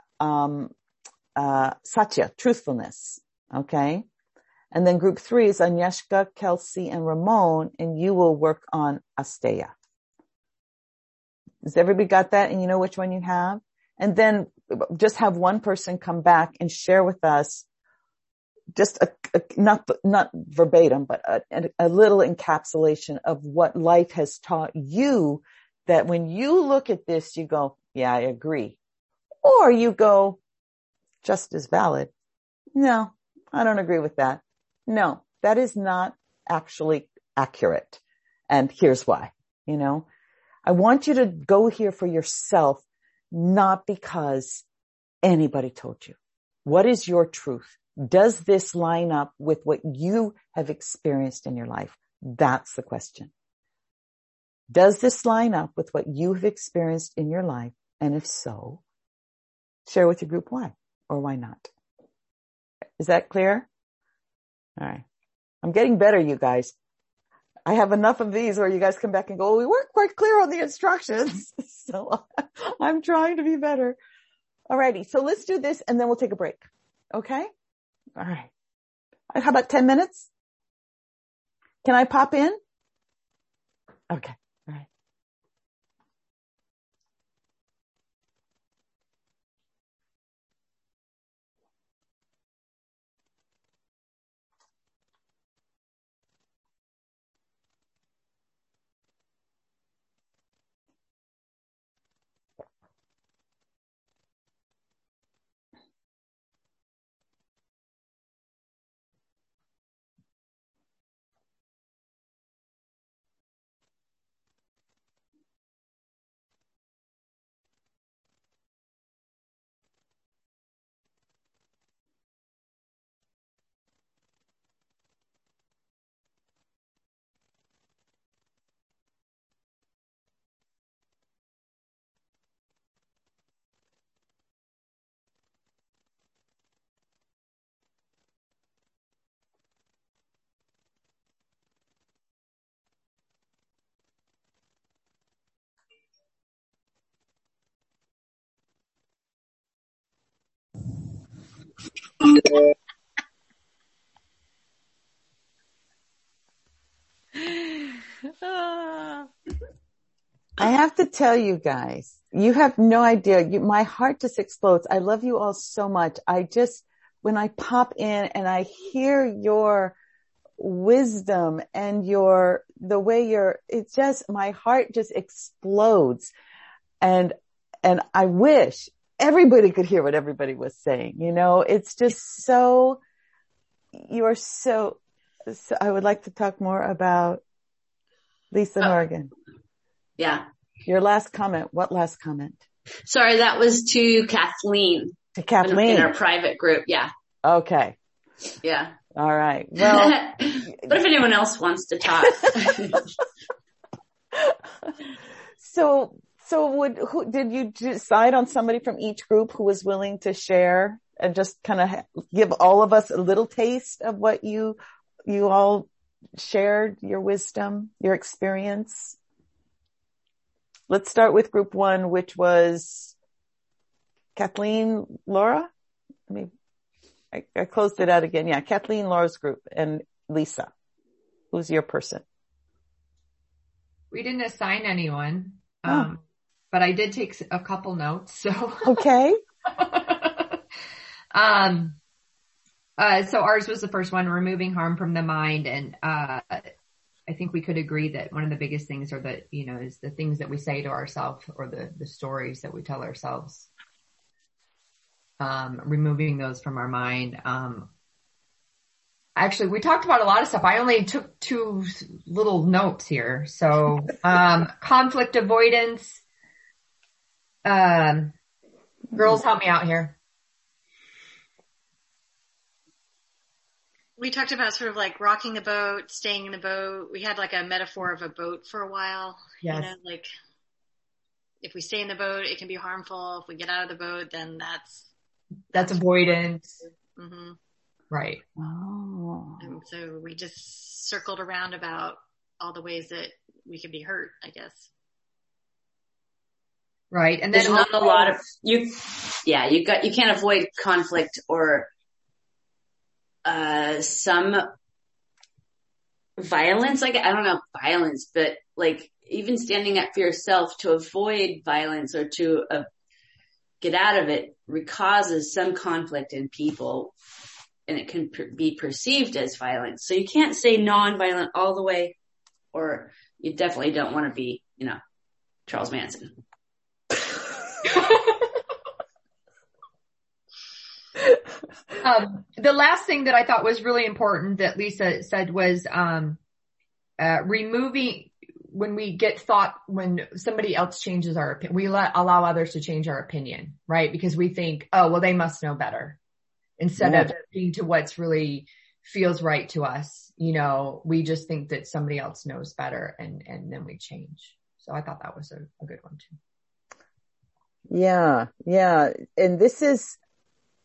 satya, truthfulness. Okay. And then group 3 is Agnieszka, Kelsey, and Ramon, and you will work on asteya. Has everybody got that? And you know which one you have? And then just have one person come back and share with us just not verbatim, but a little encapsulation of what life has taught you, that when you look at this, you go, yeah, I agree. Or you go, just as valid. No, I don't agree with that. No, that is not actually accurate. And here's why, I want you to go here for yourself, not because anybody told you. What is your truth? Does this line up with what you have experienced in your life? That's the question. Does this line up with what you have experienced in your life? And if so, share with your group why. or why not? Is that clear? All right. I'm getting better, you guys. I have enough of these where you guys come back and go, we weren't quite clear on the instructions. So I'm trying to be better. All righty. So let's do this and then we'll take a break. Okay? All right. How about 10 minutes? Can I pop in? Okay. All right. I have to tell you guys, you have no idea. My heart just explodes. I love you all so much. When I pop in and I hear your wisdom and the way my heart just explodes. And I wish everybody could hear what everybody was saying. It's just I would like to talk more about Lisa Horrigan. Yeah. Your last comment. What last comment? Sorry, that was to Kathleen. To Kathleen. In our private group. Yeah. Okay. Yeah. All right. Well. But if anyone else wants to talk. So did you decide on somebody from each group who was willing to share and just kind of give all of us a little taste of what you all shared, your wisdom, your experience? Let's start with group 1, which was Kathleen, Laura. I closed it out again. Yeah, Kathleen, Laura's group, and Lisa. Who's your person? We didn't assign anyone, but I did take a couple notes. So okay. So ours was the first one, removing harm from the mind, and I think we could agree that one of the biggest things is the things that we say to ourselves or the stories that we tell ourselves. Removing those from our mind. Actually, we talked about a lot of stuff. I only took 2 little notes here. So, conflict avoidance. Girls, help me out here. We talked about sort of like rocking the boat, staying in the boat. We had like a metaphor of a boat for a while. Yes. Like if we stay in the boat, it can be harmful. If we get out of the boat, then that's avoidance. Mm-hmm. Right. Oh. And so we just circled around about all the ways that we could be hurt, I guess. Right. And then there's not a lot of you can't avoid conflict or some violence. Like, I don't know violence, but like even standing up for yourself to avoid violence or to get out of it causes some conflict in people, and it can be perceived as violence. So you can't say non-violent all the way, or you definitely don't want to be, Charles Manson. The last thing that I thought was really important that Lisa said was removing when somebody else changes our opinion, we allow others to change our opinion, right? Because we think, oh, well, they must know better, instead of being to what's really feels right to us. We just think that somebody else knows better, and then we change. So I thought that was a good one too. Yeah. Yeah. And this is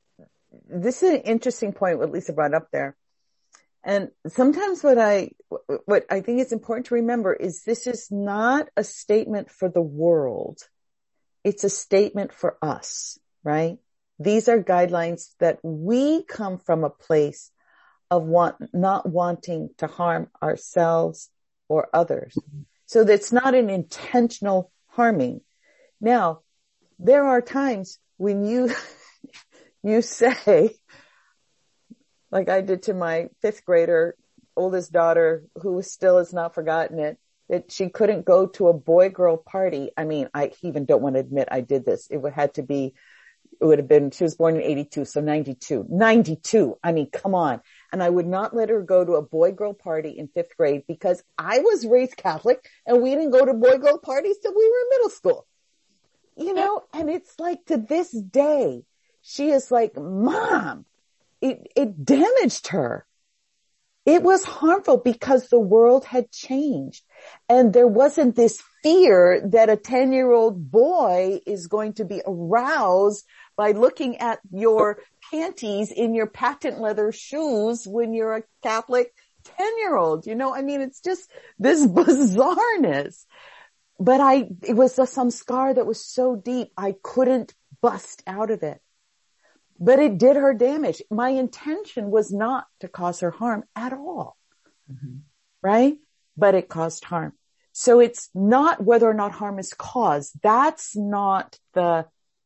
this is an interesting point what Lisa brought up there. And sometimes what I think is important to remember is this is not a statement for the world. It's a statement for us, right? These are guidelines that we come from a place of not wanting to harm ourselves or others. So that's not an intentional harming. Now, there are times when you say, like I did to my 5th grader, oldest daughter, who still has not forgotten it, that she couldn't go to a boy-girl party. I mean, I even don't want to admit I did this. It would have been, she was born in 82, so 92. I mean, come on. And I would not let her go to a boy-girl party in 5th grade because I was raised Catholic and we didn't go to boy-girl parties till we were in middle school. You know, and it's like to this day, she is like, Mom, it damaged her. It was harmful because the world had changed and there wasn't this fear that a 10-year-old boy is going to be aroused by looking at your panties in your patent leather shoes when you're a Catholic 10-year-old. You know, I mean, it's just this bizarreness. But it was some scar that was so deep, I couldn't bust out of it. But it did her damage. My intention was not to cause her harm at all. Mm-hmm. Right? But it caused harm. So it's not whether or not harm is caused. That's not the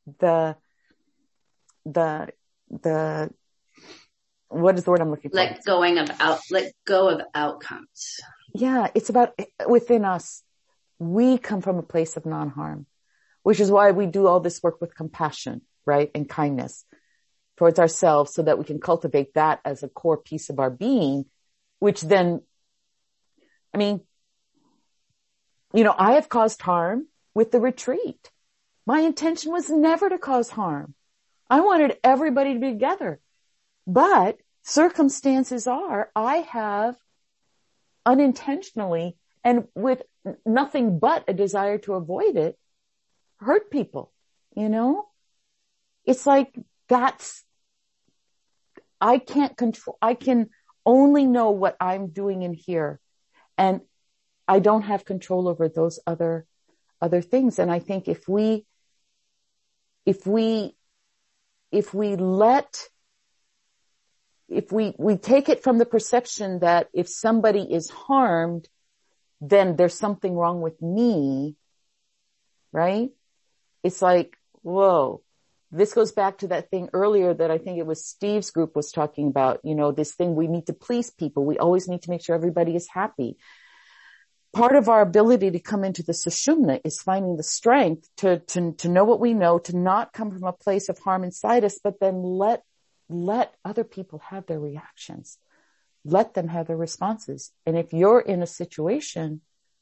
what is the word I'm looking for? Let go of outcomes. Yeah, it's about within us. We come from a place of non-harm, which is why we do all this work with compassion, right? And kindness towards ourselves so that we can cultivate that as a core piece of our being, which then, I mean, you know, I have caused harm with the retreat. My intention was never to cause harm. I wanted everybody to be together. But circumstances are, I have unintentionally and with nothing but a desire to avoid it, hurt people, you know? It's like I can't control, I can only know what I'm doing in here. And I don't have control over those other things. And I think if we take it from the perception that if somebody is harmed, then there's something wrong with me, right? It's like, whoa, this goes back to that thing earlier that I think it was Steve's group was talking about, you know, this thing, we need to please people. We always need to make sure everybody is happy. Part of our ability to come into the Sushumna is finding the strength to know what we know, to not come from a place of harm inside us, but then let other people have their reactions. Let them have their responses. And if you're in a situation,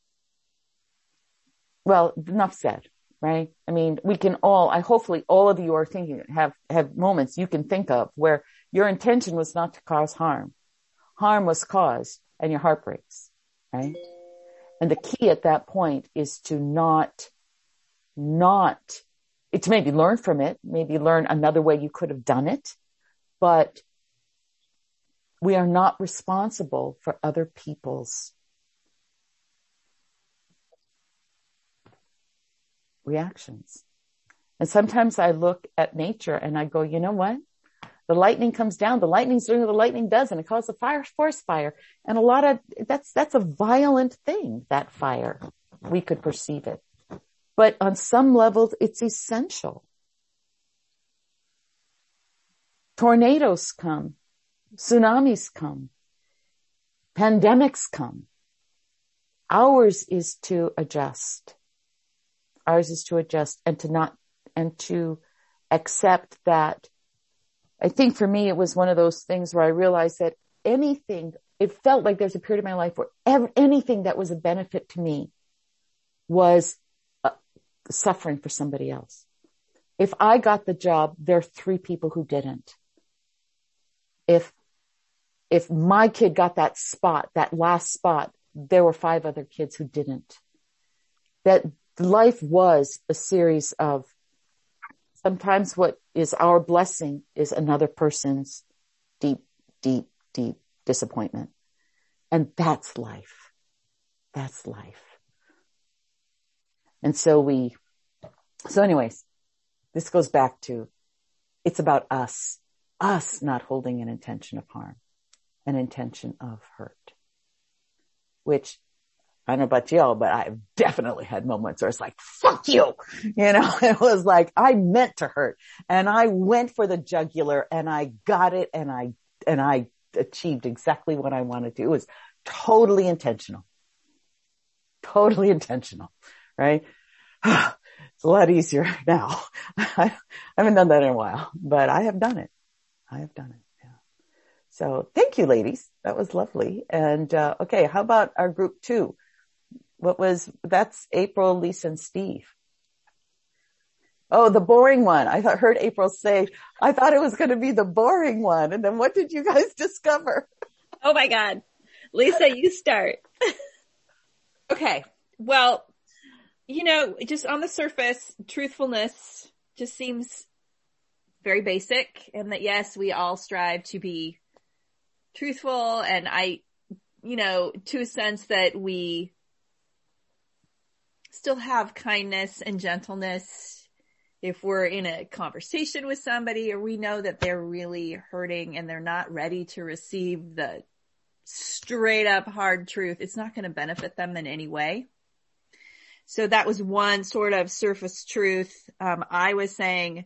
well, enough said, right? I mean, we can hopefully all of you are thinking, have moments you can think of where your intention was not to cause harm. Harm was caused and your heart breaks, right? And the key at that point is to it's maybe learn from it, maybe learn another way you could have done it, but we are not responsible for other people's reactions. And sometimes I look at nature and I go, you know what? The lightning comes down, the lightning's doing what the lightning does, and it causes a forest fire. And that's a violent thing, that fire. We could perceive it. But on some levels, it's essential. Tornadoes come. Tsunamis come. Pandemics come. Ours is to adjust. Ours is to adjust and to accept that. I think for me, it was one of those things where I realized that it felt like there's a period of my life where anything that was a benefit to me was suffering for somebody else. If I got the job, there are 3 people who didn't. If my kid got that spot, that last spot, there were 5 other kids who didn't. That life was a series of sometimes what is our blessing is another person's deep, deep, deep disappointment. And that's life. That's life. And so anyways, this goes back to, it's about us not holding an intention of harm, an intention of hurt, which I don't know about y'all, but I've definitely had moments where it's like, fuck you. It was like, I meant to hurt and I went for the jugular and I got it and I achieved exactly what I wanted to. It was totally intentional, right? It's a lot easier now. I haven't done that in a while, but I have done it. Yeah. So thank you, ladies. That was lovely. And, okay. How about our group 2? That's April, Lisa, and Steve. Oh, the boring one. I heard April say, I thought it was going to be the boring one. And then what did you guys discover? Oh my God. Lisa, you start. Okay. Well, just on the surface, truthfulness just seems very basic, and that yes, we all strive to be truthful, and to a sense that we still have kindness and gentleness if we're in a conversation with somebody or we know that they're really hurting and they're not ready to receive the straight up hard truth. It's not going to benefit them in any way. So that was one sort of surface truth. I was saying,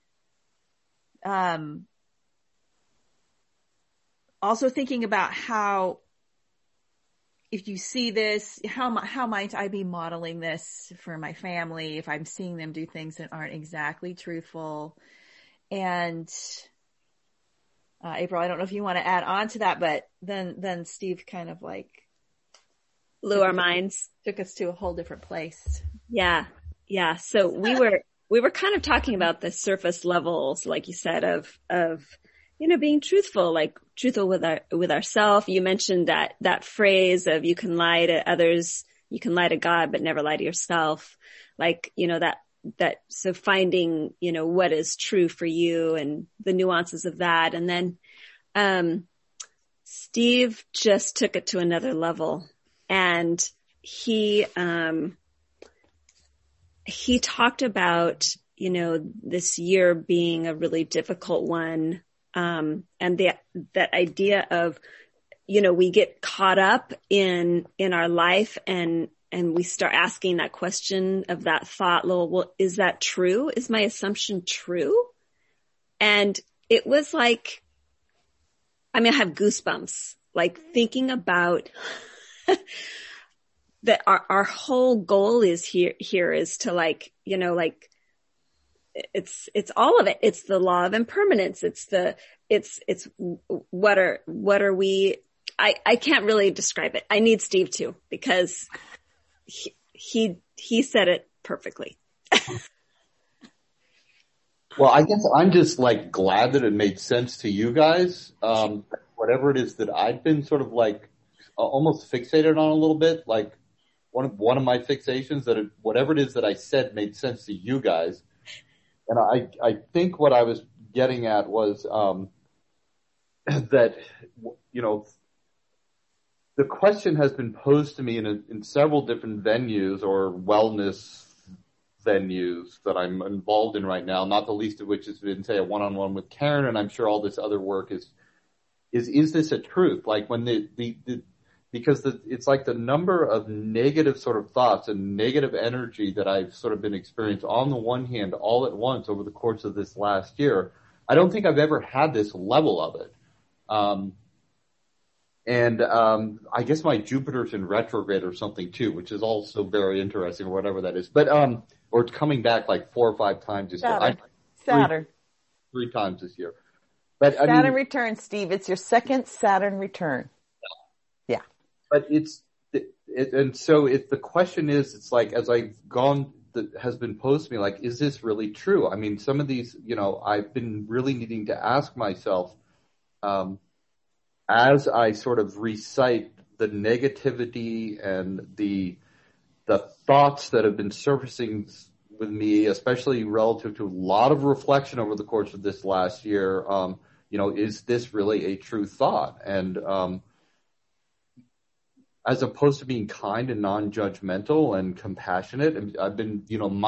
also thinking about how, if you see this, how might I be modeling this for my family if I'm seeing them do things that aren't exactly truthful? And, April, I don't know if you want to add on to that, but then Steve kind of blew our minds, took us to a whole different place. Yeah. So we were kind of talking about the surface levels, like you said, of being truthful, like truthful with ourselves. You mentioned that phrase of you can lie to others, you can lie to God, but never lie to yourself. So finding, what is true for you and the nuances of that. And then, Steve just took it to another level. And he talked about, this year being a really difficult one. And that idea of, we get caught up in our life and we start asking that question of that thought, well, is that true? Is my assumption true? And it was like, I have goosebumps, thinking about that our whole goal is here is to it's all of it. It's the law of impermanence. It's what are we, I can't really describe it. I need Steve too, because he said it perfectly. Well, I guess I'm just glad that it made sense to you guys. Whatever it is that I've been sort of almost fixated on a little bit, one of my fixations that whatever it is that I said made sense to you guys. And I think what I was getting at was, that, the question has been posed to me in several different venues or wellness venues that I'm involved in right now, not the least of which has been, say, a one-on-one with Karen, and I'm sure all this other work is this a truth? Because it's the number of negative sort of thoughts and negative energy that I've sort of been experiencing on the one hand all at once over the course of this last year. I don't think I've ever had this level of it. I guess my Jupiter's in retrograde or something too, which is also very interesting or whatever that is. But, or it's coming back 4 or 5 times this year. Saturn. 3 times this year. But Saturn return, Steve. It's your second Saturn return. Yeah. But and so the question is, it's as I've gone, that has been posed to me, is this really true? Some of these, I've been really needing to ask myself, as I sort of recite the negativity and the thoughts that have been surfacing with me, especially relative to a lot of reflection over the course of this last year. Is this really a true thought? And as opposed to being kind and non-judgmental and compassionate, I've been,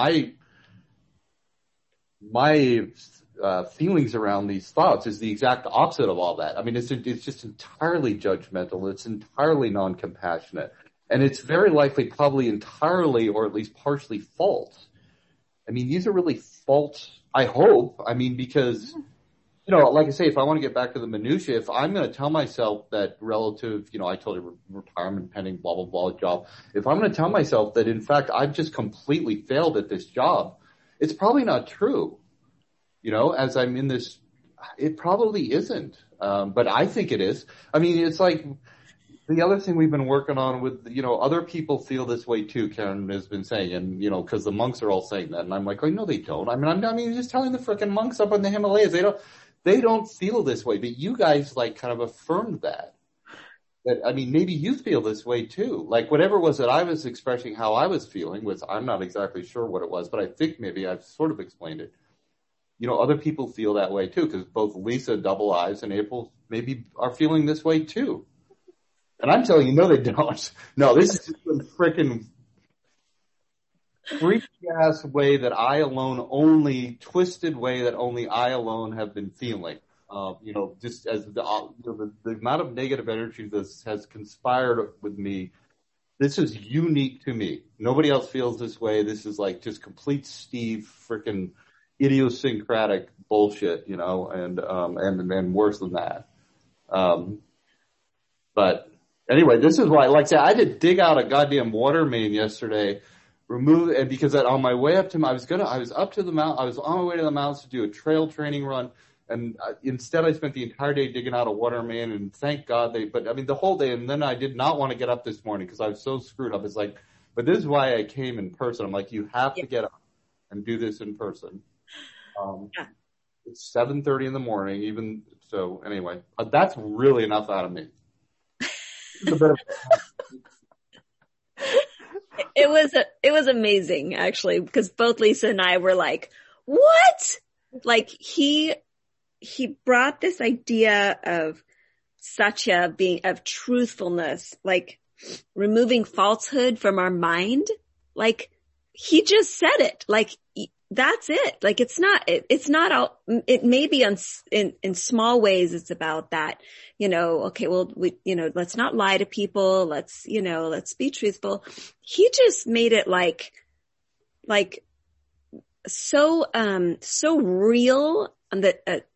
my feelings around these thoughts is the exact opposite of all that. I mean, it's just entirely judgmental. It's entirely non-compassionate. And it's very likely probably entirely or at least partially false. I mean, these are really false, I hope. I mean, because, like I say, if I want to get back to the minutiae, if I'm going to tell myself that relative, I told you retirement pending, blah, blah, blah job. If I'm going to tell myself that, in fact, I've just completely failed at this job, it's probably not true. As I'm in this, it probably isn't. But I think it is. I mean, it's like the other thing we've been working on with, other people feel this way too, Karen has been saying, and, because the monks are all saying that. And I'm like, oh, no, they don't. I mean, just telling the frickin' monks up in the Himalayas, they don't feel this way. But you guys kind of affirmed that. Maybe you feel this way too. Like whatever it was that I was expressing how I was feeling was, I'm not exactly sure what it was, but I think maybe I've sort of explained it. Other people feel that way too, because both Lisa, Double Eyes, and April maybe are feeling this way too. And I'm telling you, no, they don't. No, this is just a freaking freaky ass way that twisted way that only I alone have been feeling. Just as the amount of negative energy that has conspired with me, this is unique to me. Nobody else feels this way. This is like just complete Steve freaking idiosyncratic bullshit, and worse than that. But anyway, this is why, like I said, I had to dig out a goddamn water main yesterday, because on my way up to, I was up to the mountain, I was on my way to the mountains to do a trail training run, and instead I spent the entire day digging out a water main, and thank God the whole day, and then I did not want to get up this morning because I was so screwed up. It's like, but this is why I came in person. I'm like, you have to get up and do this in person. It's 7:30 in the morning, even so. Anyway, that's really enough out of me. It was amazing actually, because both Lisa and I were like, what? Like he brought this idea of satya of truthfulness, like removing falsehood from our mind. Like he just said it. Like that's it. Like it's not all, it may be in small ways it's about that, okay, well, let's not lie to people. Let's be truthful. He just made it like so real, and that,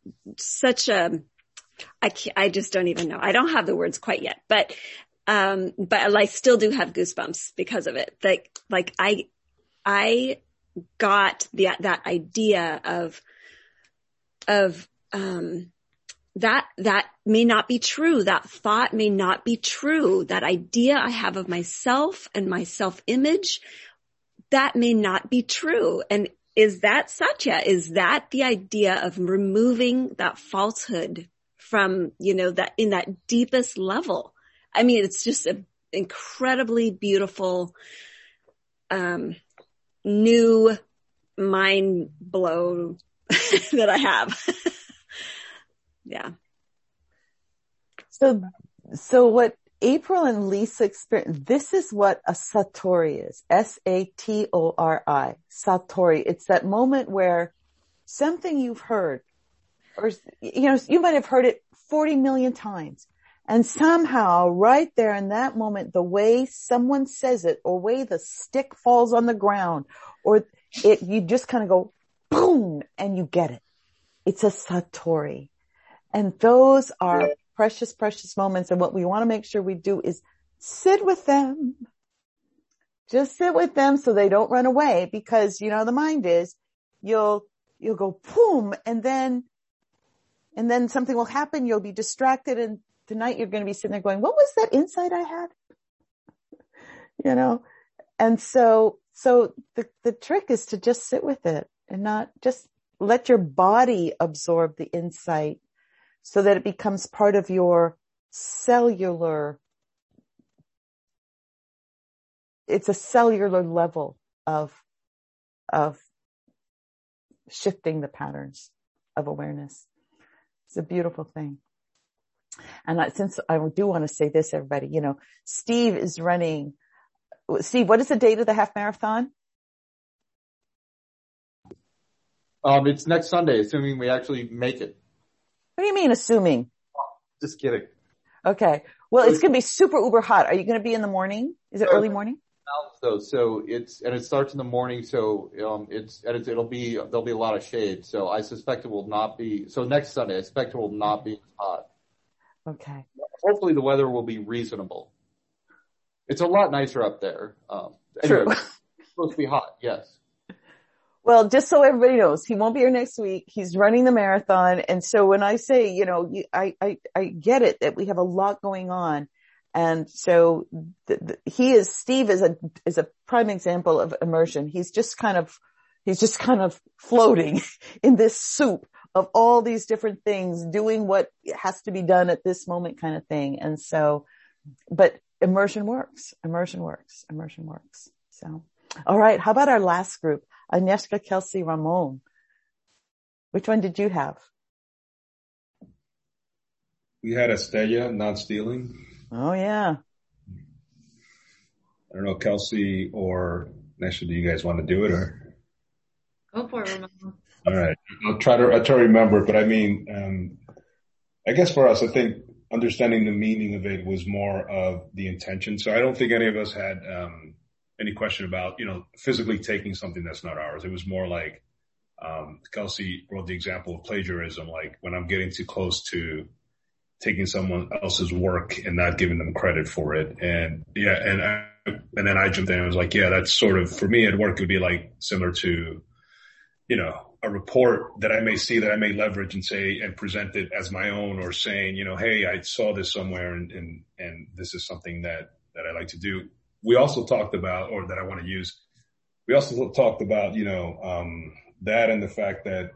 I just don't even know. I don't have the words quite yet, but I still do have goosebumps because of it. Like I got that idea of that may not be true. That thought may not be true. That idea I have of myself and my self-image, that may not be true. And is that satya? Is that the idea of removing that falsehood from, that in that deepest level? I mean, it's just an incredibly beautiful, new mind blow that I have. Yeah. So what April and Lisa experienced, this is what a satori is. S-A-T-O-R-I. Satori. It's that moment where something you've heard, or, you might have heard it 40 million times. And somehow right there in that moment, the way someone says it, or way the stick falls on the ground, or you just kind of go boom and you get it. It's a satori. And those are precious, precious moments. And what we want to make sure we do is sit with them. Just sit with them so they don't run away, because, the mind is, you'll go boom, and then something will happen. You'll be distracted, and tonight you're going to be sitting there going, what was that insight I had? And so the trick is to just sit with it and not just let your body absorb the insight, so that it becomes part of your cellular, it's a cellular level of shifting the patterns of awareness. It's a beautiful thing. And since I do want to say this, everybody, Steve is running. Steve, what is the date of the half marathon? It's next Sunday, assuming we actually make it. What do you mean, assuming? Just kidding. Okay. Well, it's going to be super uber hot. Are you going to be in the morning? Is it early morning? So it starts in the morning. So, there'll be a lot of shade. So I suspect it will not be, so next Sunday, I expect it will not be hot. Okay. Hopefully the weather will be reasonable. It's a lot nicer up there. True. Anyway, it's supposed to be hot. Yes. Well, just so everybody knows, he won't be here next week. He's running the marathon. And so when I say, I get it that we have a lot going on. And so Steve is a prime example of immersion. He's just kind of floating in this soup of all these different things, doing what has to be done at this moment kind of thing. And so, but immersion works. So, all right. How about our last group? Agnieszka, Kelsey, Ramon. Which one did you have? We had Estella, non-stealing. Oh, yeah. I don't know, Kelsey or Agnieszka, do you guys want to do it or? Go for it, Ramon. All right. I'll try to remember, but I mean, I guess for us, I think understanding the meaning of it was more of the intention. So I don't think any of us had, any question about, physically taking something that's not ours. It was more like, Kelsey wrote the example of plagiarism, like when I'm getting too close to taking someone else's work and not giving them credit for it. And yeah, and then I jumped in and was like, yeah, that's sort of, for me at work, it would be like similar to, a report that I may see that I may leverage and say, and present it as my own, or saying, hey, I saw this somewhere and this is something that I like to do. We also talked about, or that I want to use, we also talked about, that and the fact that,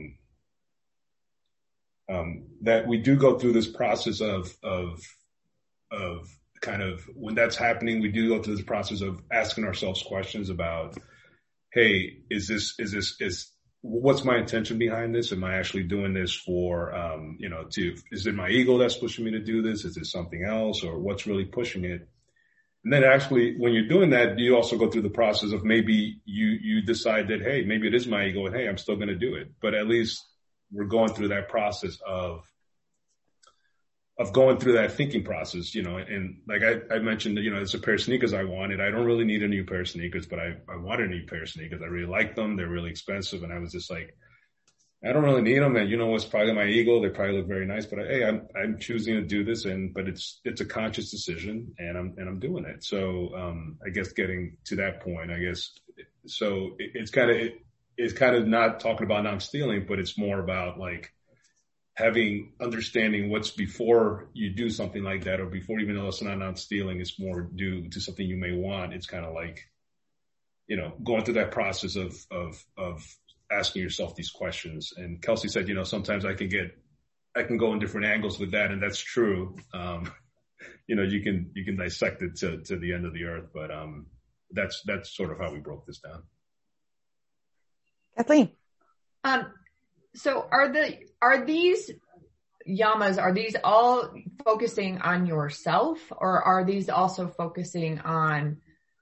that we do go through this process of kind of when that's happening, we do go through this process of asking ourselves questions about, hey, what's my intention behind this? Am I actually doing this for, is it my ego that's pushing me to do this? Is it something else, or what's really pushing it? And then actually, when you're doing that, you also go through the process of maybe you decide that, hey, maybe it is my ego and hey, I'm still going to do it. But at least we're going through that process of going through that thinking process, and like I mentioned, it's a pair of sneakers I wanted. I don't really need a new pair of sneakers, but I wanted a new pair of sneakers. I really like them. They're really expensive. And I was just like, I don't really need them. And it's probably my ego. They probably look very nice, but hey, I'm choosing to do this. But it's a conscious decision and I'm doing it. So, I guess getting to that point, so it's kind of not talking about non-stealing, but it's more about like understanding what's before you do something like that, or before, even though it's not non-stealing, it's more due to something you may want. It's kind of like, going through that process of asking yourself these questions. And Kelsey said, sometimes I can go in different angles with that. And that's true. You can dissect it to the end of the earth, but, that's sort of how we broke this down. Kathleen. So are these yamas, are these all focusing on yourself, or are these also focusing on,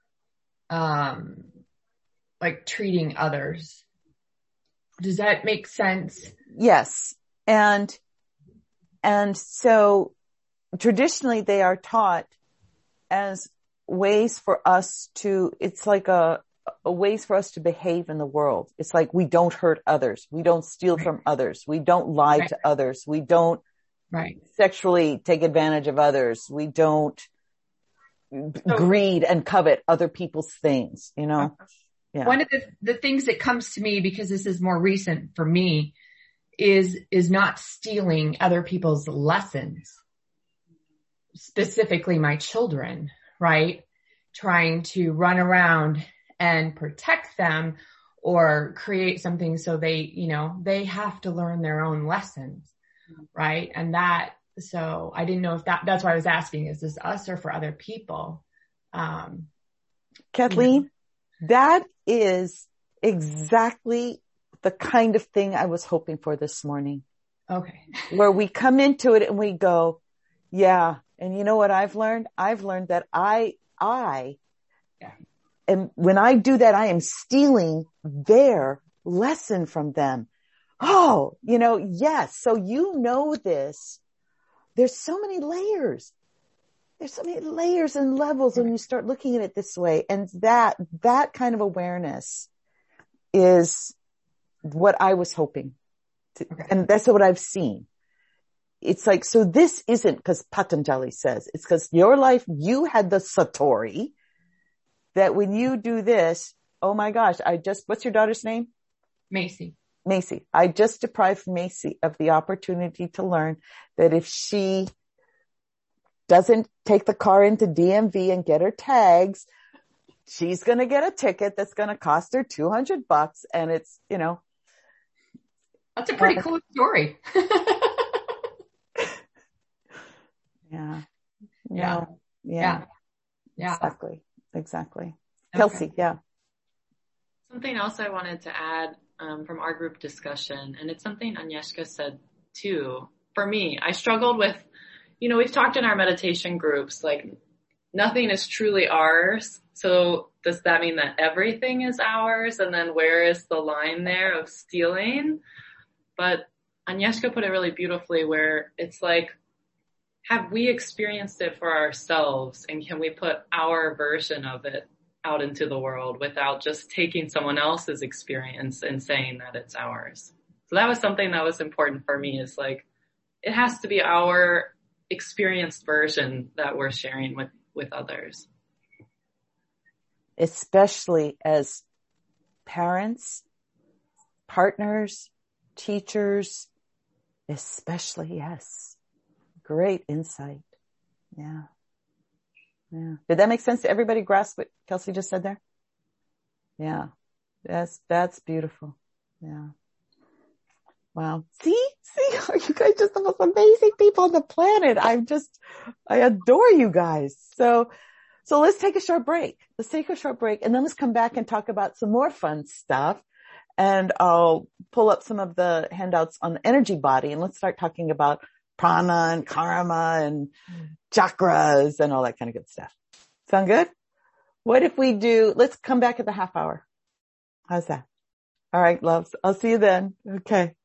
like treating others? Does that make sense? Yes. And so traditionally they are taught as ways for us to, it's like a ways for us to behave in the world. It's like we don't hurt others. We don't steal from others. We don't lie to others. We don't sexually take advantage of others. We don't greed and covet other people's things, Yeah. One of the things that comes to me, because this is more recent for me, is not stealing other people's lessons, specifically my children, right? Trying to run around and protect them or create something so they have to learn their own lessons, right? And so I didn't know if that's why I was asking, is this us or for other people? Kathleen, that is exactly the kind of thing I was hoping for this morning. Okay. Where we come into it and we go, yeah. And you know what I've learned? I've learned that and when I do that, I am stealing their lesson from them. Oh, yes. So this. There's so many layers. There's so many layers and levels when you start looking at it this way. And that kind of awareness is what I was hoping to, and that's what I've seen. It's like, so this isn't because Patanjali says, it's because your life, you had the Satori that when you do this, oh my gosh, what's your daughter's name? Macy. I just deprived Macy of the opportunity to learn that if she doesn't take the car into DMV and get her tags, she's going to get a ticket that's going to cost her $200. And it's, that's a pretty cool story. Yeah. Exactly. Kelsey. Yeah. Something else I wanted to add from our group discussion, and it's something Agnieszka said too. For me, I struggled with, we've talked in our meditation groups, like nothing is truly ours. So does that mean that everything is ours? And then where is the line there of stealing? But Agnieszka put it really beautifully where it's like, have we experienced it for ourselves, and can we put our version of it out into the world without just taking someone else's experience and saying that it's ours? So that was something that was important for me, is like, it has to be our experienced version that we're sharing with others. Especially as parents, partners, teachers, especially, yes. Great insight. Yeah. Did that make sense? Did everybody grasp what Kelsey just said there? Yeah. That's beautiful. Yeah. Wow. See, you guys just the most amazing people on the planet. I adore you guys. So let's take a short break. And then let's come back and talk about some more fun stuff. And I'll pull up some of the handouts on the energy body, and let's start talking about prana and karma and chakras and all that kind of good stuff. Sound good? What if let's come back at the half hour. How's that? All right, loves. I'll see you then. Okay.